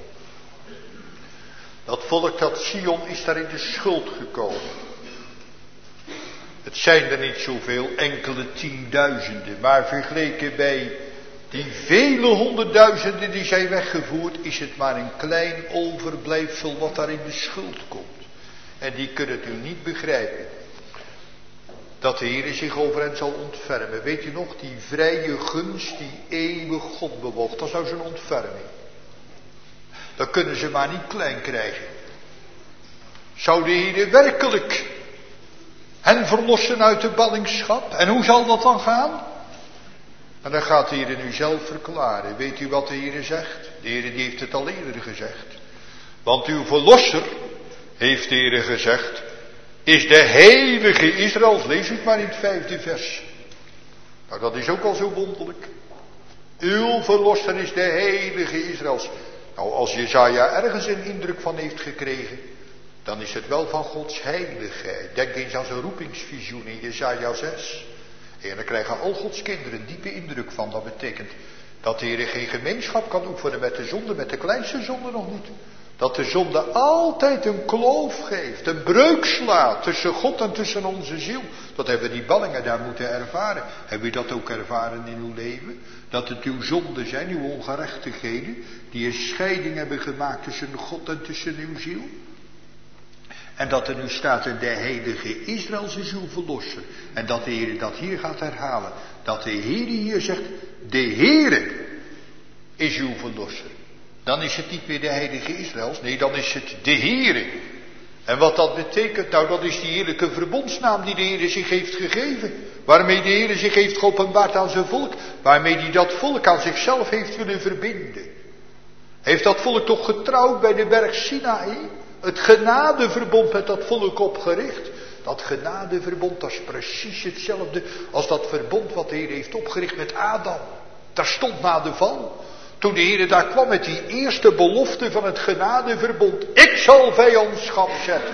Dat volk dat Sion is daar in de schuld gekomen. Het zijn er niet zoveel, enkele tienduizenden, maar vergeleken bij die vele honderdduizenden die zijn weggevoerd, is het maar een klein overblijfsel wat daar in de schuld komt. En die kunnen het u niet begrijpen. Dat de Heer zich over hen zal ontfermen. Weet u nog, die vrije gunst die eeuwig God bewoog. Dat is nou zijn ontferming. Dat kunnen ze maar niet klein krijgen. Zou de Heer werkelijk hen verlossen uit de ballingschap? En hoe zal dat dan gaan? En dan gaat de Heer nu zelf verklaren. Weet u wat de Heer zegt? De Heer die heeft het al eerder gezegd. Want uw verlosser, heeft de Heer gezegd, is de heilige Israëls. Lees het maar in het 5e vers. Nou, dat is ook al zo wonderlijk. Uw verlosser is de heilige Israëls. Nou, als Jesaja ergens een indruk van heeft gekregen, dan is het wel van Gods heiligheid. Denk eens aan zijn roepingsvisioen in Jesaja 6. En dan krijgen al Gods kinderen een diepe indruk van. Dat betekent dat de Heer geen gemeenschap kan oefenen met de zonde, met de kleinste zonde nog niet. Dat de zonde altijd een kloof geeft, een breuk slaat tussen God en tussen onze ziel. Dat hebben die ballingen daar moeten ervaren. Hebben u dat ook ervaren in uw leven? Dat het uw zonden zijn, uw ongerechtigheden, die een scheiding hebben gemaakt tussen God en tussen uw ziel? En dat er nu staat in de heilige Israëls is uw verlosser. En dat de Heer dat hier gaat herhalen. Dat de Heer hier zegt, de Heere is uw verlosser. dan is het niet meer de heilige Israëls, nee, dan is het de Heere. En wat dat betekent, nou, dat is die heerlijke verbondsnaam die de Heere zich heeft gegeven. Waarmee de Heere zich heeft geopenbaard aan zijn volk. Waarmee hij dat volk aan zichzelf heeft willen verbinden. Heeft dat volk toch getrouwd bij de berg Sinaï? Het genadeverbond met dat volk opgericht. Dat genadeverbond, dat is precies hetzelfde als dat verbond wat de Heer heeft opgericht met Adam. Daar stond na de val. Toen de Heer daar kwam met die eerste belofte van het genadeverbond. Ik zal vijandschap zetten.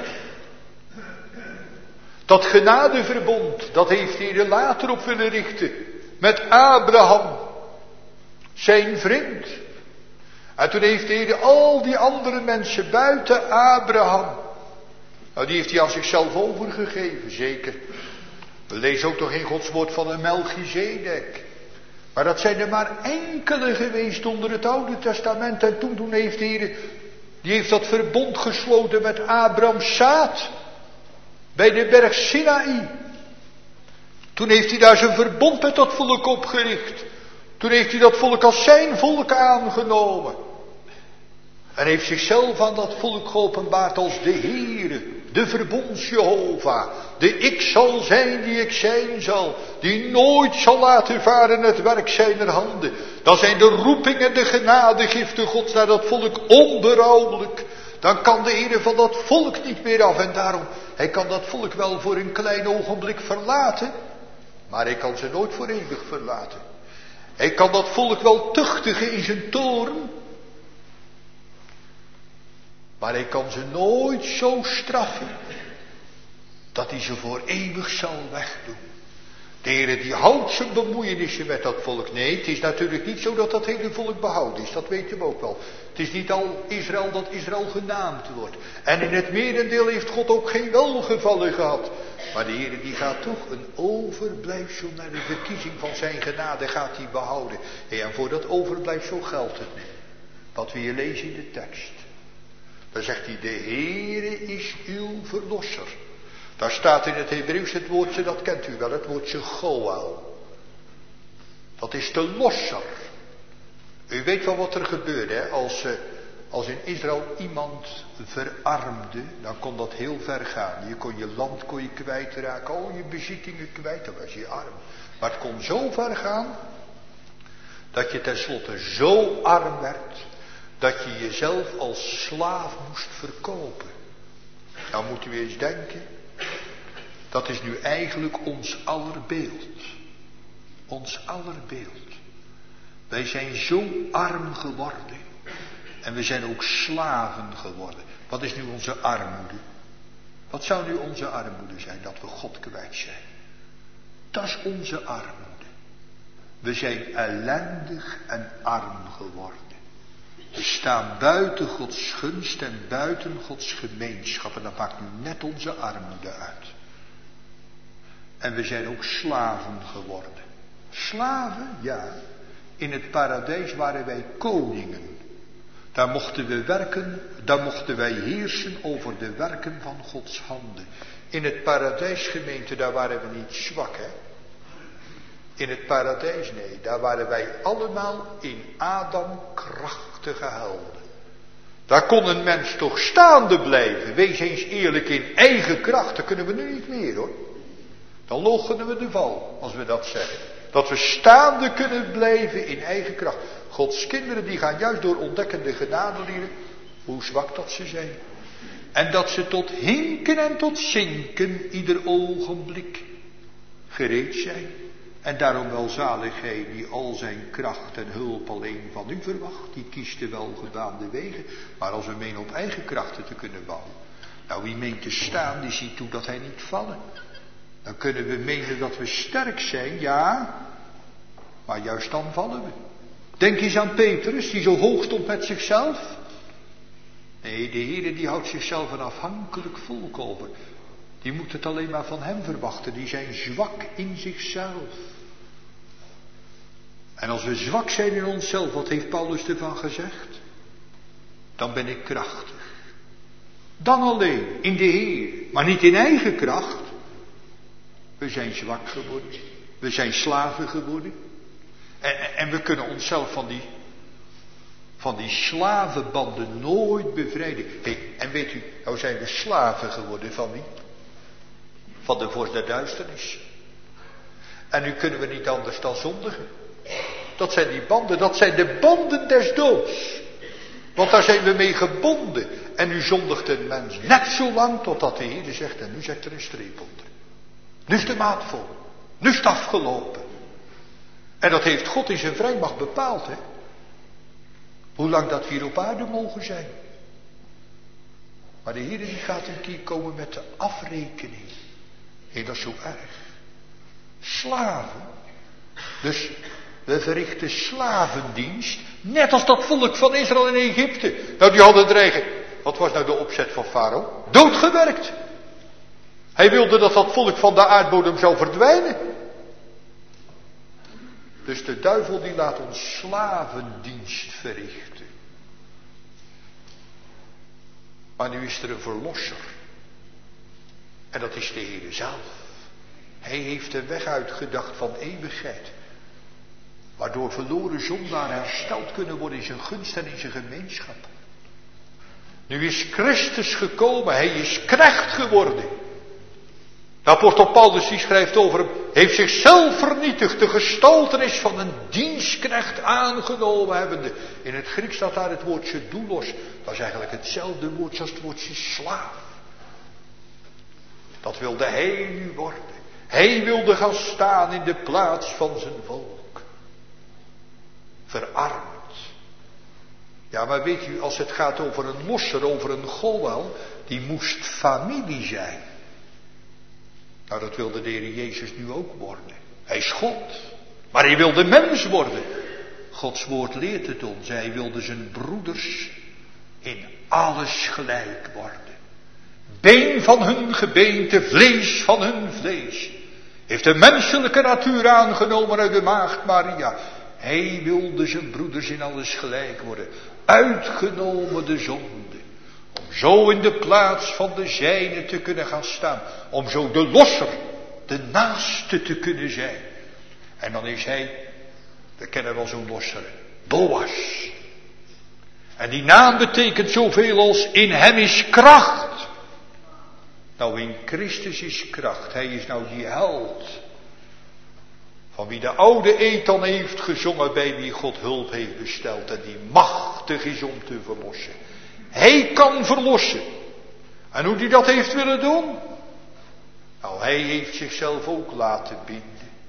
Dat genadeverbond, dat heeft de Heer later op willen richten. Met Abraham, zijn vriend. En toen heeft de Heer al die andere mensen buiten Abraham. Nou, die heeft hij aan zichzelf overgegeven, zeker. We lezen ook nog in Gods woord van een Melchizedek. Maar dat zijn er maar enkele geweest onder het Oude Testament. En toen heeft de Heer, die heeft dat verbond gesloten met Abrahams zaad. Bij de berg Sinaï. Toen heeft hij daar zijn verbond met dat volk opgericht. Toen heeft hij dat volk als zijn volk aangenomen. En heeft zichzelf aan dat volk geopenbaard als de Heere, de verbonds Jehovah. De ik zal zijn die ik zijn zal. Die nooit zal laten varen het werk zijner handen. Dan zijn de roeping en de genadegiften Gods naar dat volk onberouwelijk. Dan kan de Heere van dat volk niet meer af. En daarom, hij kan dat volk wel voor een klein ogenblik verlaten. Maar hij kan ze nooit voor eeuwig verlaten. Hij kan dat volk wel tuchtigen in zijn toorn. Maar hij kan ze nooit zo straffen. Dat hij ze voor eeuwig zal wegdoen. De Heer die houdt zijn bemoeienissen met dat volk. Nee, het is natuurlijk niet zo dat dat hele volk behouden is. Dat weten we ook wel. Het is niet al Israël dat Israël genaamd wordt. En in het merendeel heeft God ook geen welgevallen gehad. Maar de Heer die gaat toch een overblijfsel naar de verkiezing van zijn genade gaat hij behouden. En voor dat overblijfsel geldt het niet. Wat we hier lezen in de tekst. Dan zegt hij, de Heere is uw verlosser. Daar staat in het Hebreeuws het woordje, dat kent u wel, het woordje Goel. Dat is de losser. U weet wel wat er gebeurde, hè? Als in Israël iemand verarmde, dan kon dat heel ver gaan. Je kon je land kwijtraken, al je bezittingen kwijt, dan was je arm. Maar het kon zo ver gaan, dat je tenslotte zo arm werd, dat je jezelf als slaaf moest verkopen. Nou moeten we eens denken. Dat is nu eigenlijk ons aller beeld. Ons aller beeld. Wij zijn zo arm geworden. En we zijn ook slaven geworden. Wat is nu onze armoede? Wat zou nu onze armoede zijn? Dat we God kwijt zijn. Dat is onze armoede. We zijn ellendig en arm geworden. We staan buiten Gods gunst en buiten Gods gemeenschap. En dat maakt nu net onze armoede uit. En we zijn ook slaven geworden. Slaven? Ja. In het paradijs waren wij koningen. Daar mochten we werken, daar mochten wij heersen over de werken van Gods handen. In het paradijs, gemeente, daar waren we niet zwak, hè. In het paradijs, nee, daar waren wij allemaal in Adam krachtige helden. Daar kon een mens toch staande blijven. Wees eens eerlijk, in eigen kracht, dat kunnen we nu niet meer, hoor. Dan loochenen we de val, als we dat zeggen. Dat we staande kunnen blijven in eigen kracht. Gods kinderen die gaan juist door ontdekkende genade leren hoe zwak dat ze zijn. En dat ze tot hinken en tot zinken ieder ogenblik gereed zijn. En daarom welzalig hij die al zijn kracht en hulp alleen van u verwacht. Die kiest de welgebaande wegen. Maar als we menen op eigen krachten te kunnen bouwen. Nou, wie meent te staan, die ziet toe dat hij niet vallen. Dan kunnen we menen dat we sterk zijn, ja. Maar juist dan vallen we. Denk eens aan Petrus, die zo hoog stond met zichzelf. Nee, de Heer die houdt zichzelf een afhankelijk volk over. Die moet het alleen maar van hem verwachten. Die zijn zwak in zichzelf. En als we zwak zijn in onszelf, wat heeft Paulus ervan gezegd? Dan ben ik krachtig. Dan alleen, in de Heer. Maar niet in eigen kracht. We zijn zwak geworden. We zijn slaven geworden. En we kunnen onszelf van van die slavenbanden nooit bevrijden. En weet u, nou zijn we slaven geworden van wie? Van de vorst der duisternis. En nu kunnen we niet anders dan zondigen. Dat zijn die banden, dat zijn de banden des doods. Want daar zijn we mee gebonden. En nu zondigt een mens net zo lang totdat de Heer zegt, en nu zet er een streep onder. Nu is de maat vol. Nu is het afgelopen. En dat heeft God in zijn vrijmacht bepaald, hè. Hoe lang dat we hier op aarde mogen zijn. Maar de Heer die gaat een keer komen met de afrekening. Hé, dat is zo erg. Slaven. Dus we verrichten slavendienst. Net als dat volk van Israël in Egypte. Nou, die hadden dreigen. Wat was nou de opzet van Farao? Doodgewerkt. Hij wilde dat dat volk van de aardbodem zou verdwijnen. Dus de duivel die laat ons slavendienst verrichten. Maar nu is er een verlosser. En dat is de Heer zelf. Hij heeft een weg uitgedacht van eeuwigheid. Waardoor verloren zondaren hersteld kunnen worden in zijn gunst en in zijn gemeenschap. Nu is Christus gekomen. Hij is knecht geworden. De apostel Paulus die schrijft over hem. Heeft zichzelf vernietigd. De gestaltenis van een dienstknecht aangenomen hebbende. In het Grieks staat daar het woordje doulos. Dat is eigenlijk hetzelfde woord als het woordje slaaf. Dat wilde hij nu worden. Hij wilde gaan staan in de plaats van zijn volk. Verarmd. Ja, maar weet u, als het gaat over een losser, over een Goël, die moest familie zijn. Nou, dat wilde de Heer Jezus nu ook worden. Hij is God. Maar hij wilde mens worden. Gods woord leert het ons. Hij wilde zijn broeders in alles gelijk worden. Been van hun gebeente, vlees van hun vlees. Heeft een menselijke natuur aangenomen uit de maagd Maria. Hij wilde zijn broeders in alles gelijk worden. Uitgenomen de zonde. Om zo in de plaats van de zijne te kunnen gaan staan. Om zo de losser, de naaste te kunnen zijn. En dan is hij, we kennen wel zo'n losser, Boas. En die naam betekent zoveel als in hem is kracht. Nou, in Christus is kracht. Hij is nou die held. Van wie de oude Ethan heeft gezongen, bij wie God hulp heeft besteld. En die machtig is om te verlossen. Hij kan verlossen. En hoe hij dat heeft willen doen? Nou, hij heeft zichzelf ook laten binden.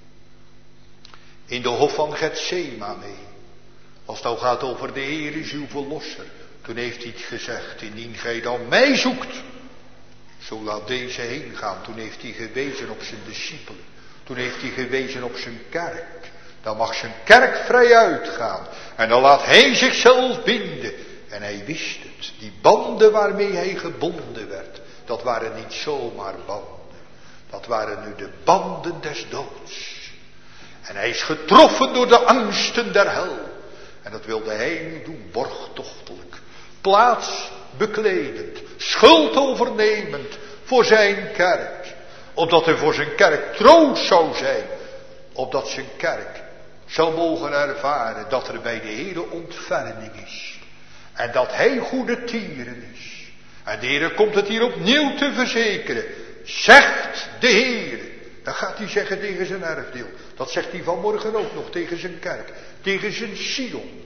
In de hof van Getsemane. Als het nou gaat over de Heer is uw verlosser. Toen heeft hij het gezegd, indien gij dan mij zoekt. Zo laat deze heen gaan. Toen heeft hij gewezen op zijn discipelen. Toen heeft hij gewezen op zijn kerk. Dan mag zijn kerk vrij uitgaan. En dan laat hij zichzelf binden. En hij wist het. Die banden waarmee hij gebonden werd. Dat waren niet zomaar banden. Dat waren nu de banden des doods. En hij is getroffen door de angsten der hel. En dat wilde hij nu doen. Borgtochtelijk. Plaats bekledend. Schuld overnemend. Voor zijn kerk. Opdat er voor zijn kerk troost zou zijn. Opdat zijn kerk zou mogen ervaren dat er bij de Heere ontferming is. En dat hij goede tieren is. En de Heere komt het hier opnieuw te verzekeren. Zegt de Heere. Dan gaat hij zeggen tegen zijn erfdeel. Dat zegt hij vanmorgen ook nog tegen zijn kerk. Tegen zijn Sion.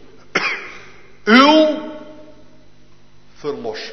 Uw verlosser.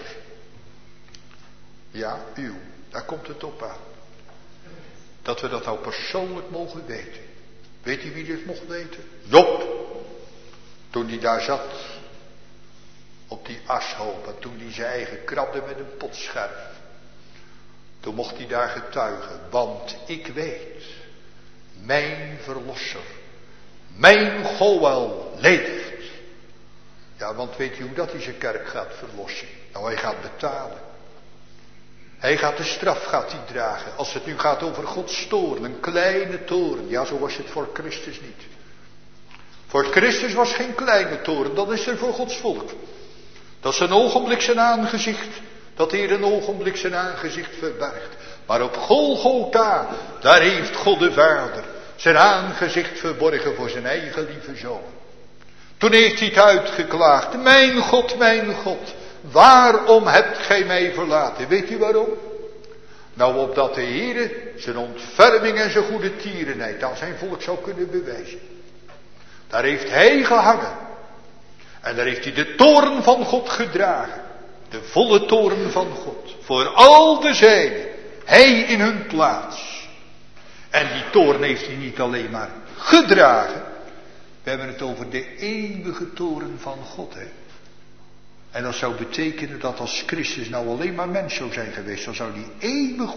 Ja, uw. Daar komt het op aan. Dat we dat nou persoonlijk mogen weten. Weet u wie dit mocht weten? Job. Toen hij daar zat. Op die ashoop. En toen hij zijn eigen krabde met een potscherf. Toen mocht hij daar getuigen. Want ik weet. Mijn verlosser. Mijn Goël leeft. Ja, want weet u hoe dat hij zijn kerk gaat verlossen? Nou, hij gaat betalen. Hij gaat de straf dragen. Als het nu gaat over Gods toorn. Een kleine toorn. Ja, zo was het voor Christus niet. Voor Christus was geen kleine toorn. Dat is er voor Gods volk. Dat is een ogenblik zijn aangezicht. Dat Heer een ogenblik zijn aangezicht verbergt. Maar op Golgotha. Daar heeft God de Vader zijn aangezicht verborgen voor zijn eigen lieve zoon. Toen heeft hij het uitgeklaagd. Mijn God, waarom hebt gij mij verlaten? Weet u waarom? Nou, opdat de Heere zijn ontferming en zijn goede tierenheid aan zijn volk zou kunnen bewijzen. Daar heeft hij gehangen. En daar heeft hij de toorn van God gedragen. De volle toorn van God. Voor al de zijnen. Hij in hun plaats. En die toorn heeft hij niet alleen maar gedragen. We hebben het over de eeuwige toorn van God. Hè? En dat zou betekenen dat als Christus nou alleen maar mens zou zijn geweest. Dan zou hij eeuwig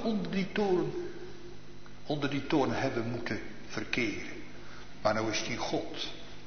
onder die toorn hebben moeten verkeren. Maar nou is die God.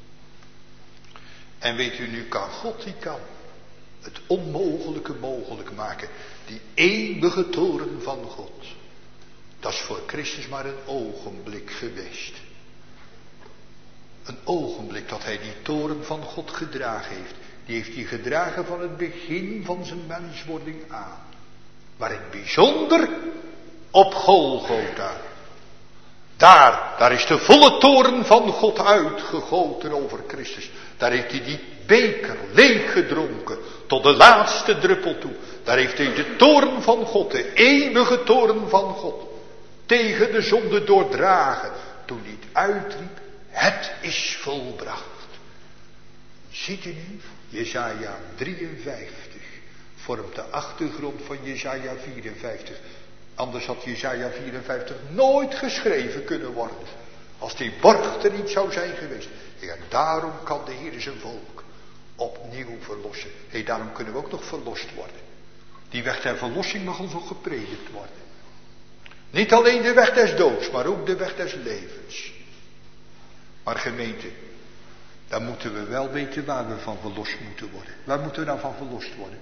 En weet u, nu kan God, die kan het onmogelijke mogelijk maken. Die eeuwige toorn van God. Dat is voor Christus maar een ogenblik geweest. Een ogenblik dat hij die toorn van God gedragen heeft. Die heeft hij gedragen van het begin van zijn menswording aan. Maar in het bijzonder op Golgotha. Daar is de volle toorn van God uitgegoten over Christus. Daar heeft hij die beker leeg gedronken. Tot de laatste druppel toe. Daar heeft hij de toorn van God, de eeuwige toorn van God. Tegen de zonde doordragen. Toen hij het uitriep. Het is volbracht. Ziet u nu? Jesaja 53 vormt de achtergrond van Jesaja 54. Anders had Jesaja 54 nooit geschreven kunnen worden. Als die borg er niet zou zijn geweest. En daarom kan de Heer zijn volk opnieuw verlossen. Daarom kunnen we ook nog verlost worden. Die weg der verlossing mag ons nog gepredikt worden. Niet alleen de weg des doods, maar ook de weg des levens. Maar gemeente, dan moeten we wel weten waar we van verlost moeten worden. Waar moeten we nou van verlost worden?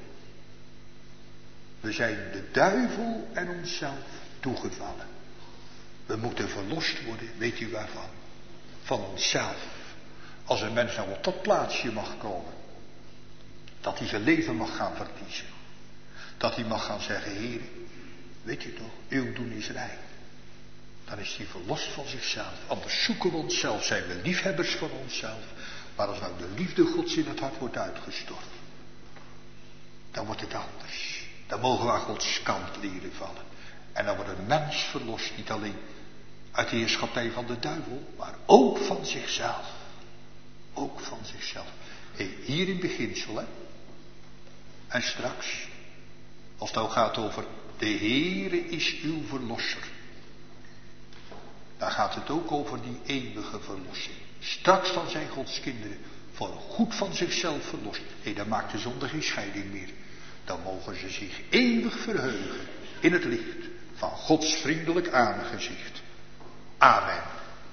We zijn de duivel en onszelf toegevallen. We moeten verlost worden, weet u waarvan? Van onszelf. Als een mens nou op dat plaatsje mag komen. Dat hij zijn leven mag gaan verkiezen. Dat hij mag gaan zeggen, Heer, weet je toch, uw doen is rein. Dan is hij verlost van zichzelf. Anders zoeken we onszelf, zijn we liefhebbers van onszelf. Maar als nou de liefde Gods in het hart wordt uitgestort. Dan wordt het anders. Dan mogen we aan Gods kant leren vallen. En dan wordt een mens verlost, niet alleen uit de heerschappij van de duivel, maar ook van zichzelf. Ook van zichzelf. Hier in beginsel, hè. En straks, als het nou gaat over de Heere is uw verlosser. Dan gaat het ook over die eeuwige verlossing. Straks dan zijn Gods kinderen voor goed van zichzelf verlost. Dan maakt de zonde geen scheiding meer. Dan mogen ze zich eeuwig verheugen in het licht van Gods vriendelijk aangezicht. Amen.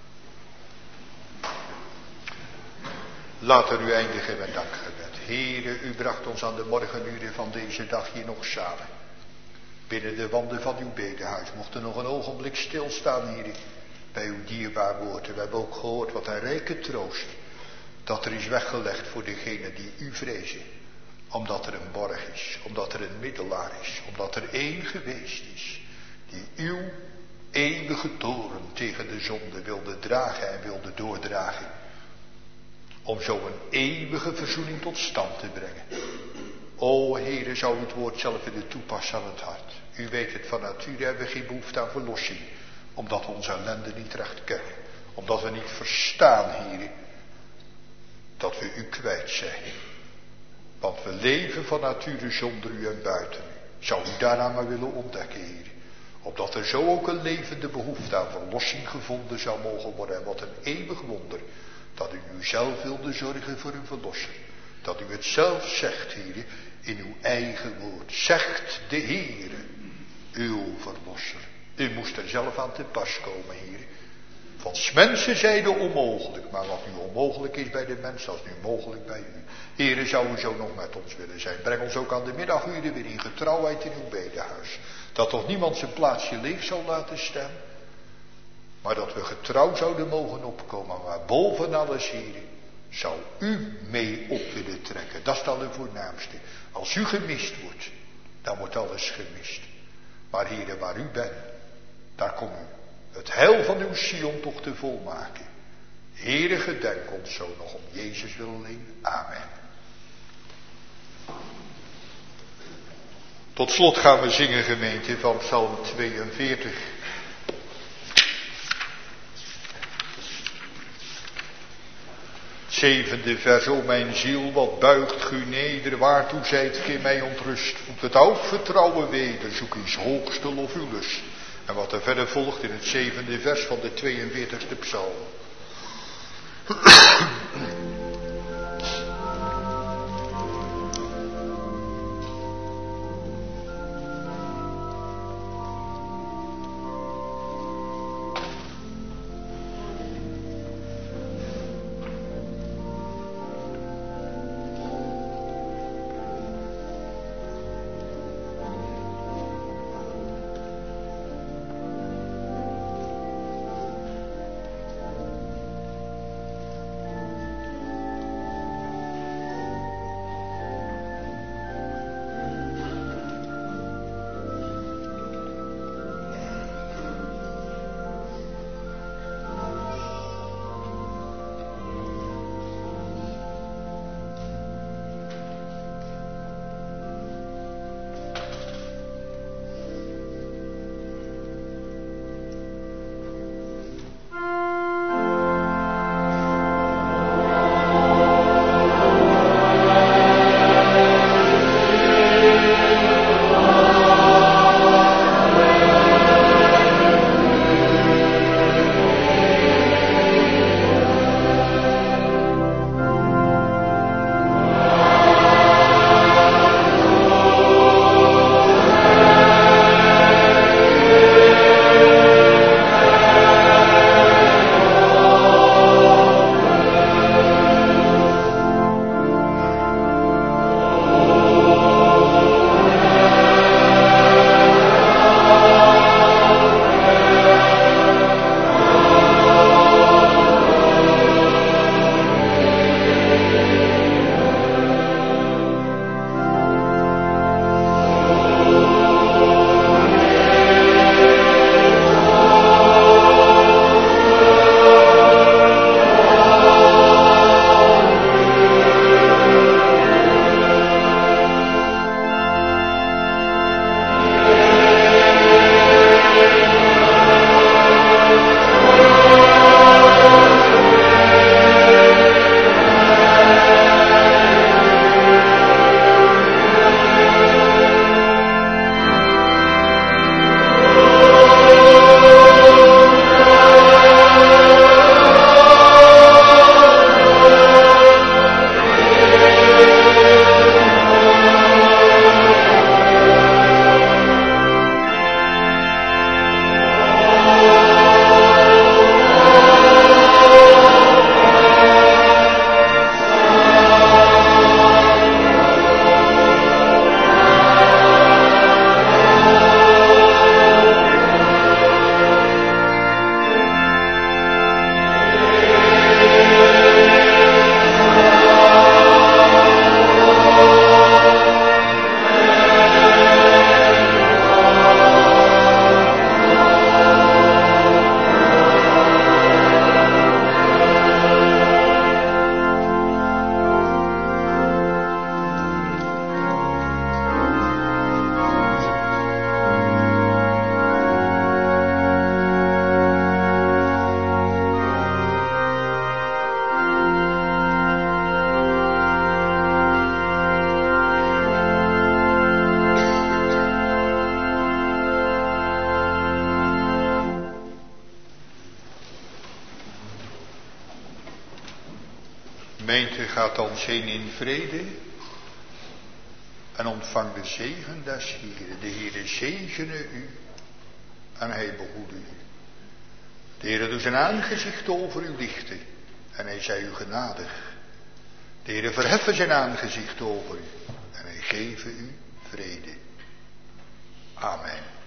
Laten we nu eindigen met dankgebed. Heere, u bracht ons aan de morgenuren van deze dag hier nog samen. Binnen de wanden van uw bedehuis. Mocht er nog een ogenblik stilstaan, Heere, bij uw dierbaar woord. En we hebben ook gehoord wat een rijke troost. Dat er is weggelegd voor degenen die u vrezen. Omdat er een borg is. Omdat er een middelaar is. Omdat er één geweest is. Die uw eeuwige toorn tegen de zonde wilde dragen en wilde doordragen. Om zo een eeuwige verzoening tot stand te brengen. O Heere, zou het woord zelf in de toepassen aan het hart. U weet het, van nature hebben we geen behoefte aan verlossing. Omdat we onze ellende niet recht kennen. Omdat we niet verstaan, Heere, dat we u kwijt zijn. Want we leven van nature zonder u en buiten u. Zou u daarna maar willen ontdekken, Heere. Opdat er zo ook een levende behoefte aan verlossing gevonden zou mogen worden. En wat een eeuwig wonder. Dat u nu zelf wilde zorgen voor uw verlosser. Dat u het zelf zegt, Heere, in uw eigen woord. Zegt de Heere, uw verlosser. U moest er zelf aan te pas komen, Heere. Van 's mensen zijde onmogelijk. Maar wat nu onmogelijk is bij de mens, dat is nu mogelijk bij u. Heere, zou u zo nog met ons willen zijn. Breng ons ook aan de middaguren weer in getrouwheid in uw bedehuis. Dat toch niemand zijn plaatsje leeg zal laten staan. Maar dat we getrouw zouden mogen opkomen. Maar boven alles, Heere, zou u mee op willen trekken. Dat is dan de voornaamste. Als u gemist wordt, dan wordt alles gemist. Maar Heere, waar u bent, daar komt u het heil van uw Sion toch te volmaken. Heere, gedenk ons zo nog om Jezus wil alleen. Amen. Tot slot gaan we zingen, gemeente, van Psalm 42. Zevende vers, o mijn ziel, wat buigt gu neder, waartoe zijt ge mij ontrust? Op het oud vertrouwen weder, zoek eens hoogste lofulus. En wat er verder volgt in het zevende vers van de 42e psalm. Gemeente, gaat dan heen in vrede en ontvang de zegen des Heeren. De Heere zegene u en hij behoede u. De Heere doet zijn aangezicht over u lichten en hij zij u genadig. De Heere verheffen zijn aangezicht over u en hij geven u vrede. Amen.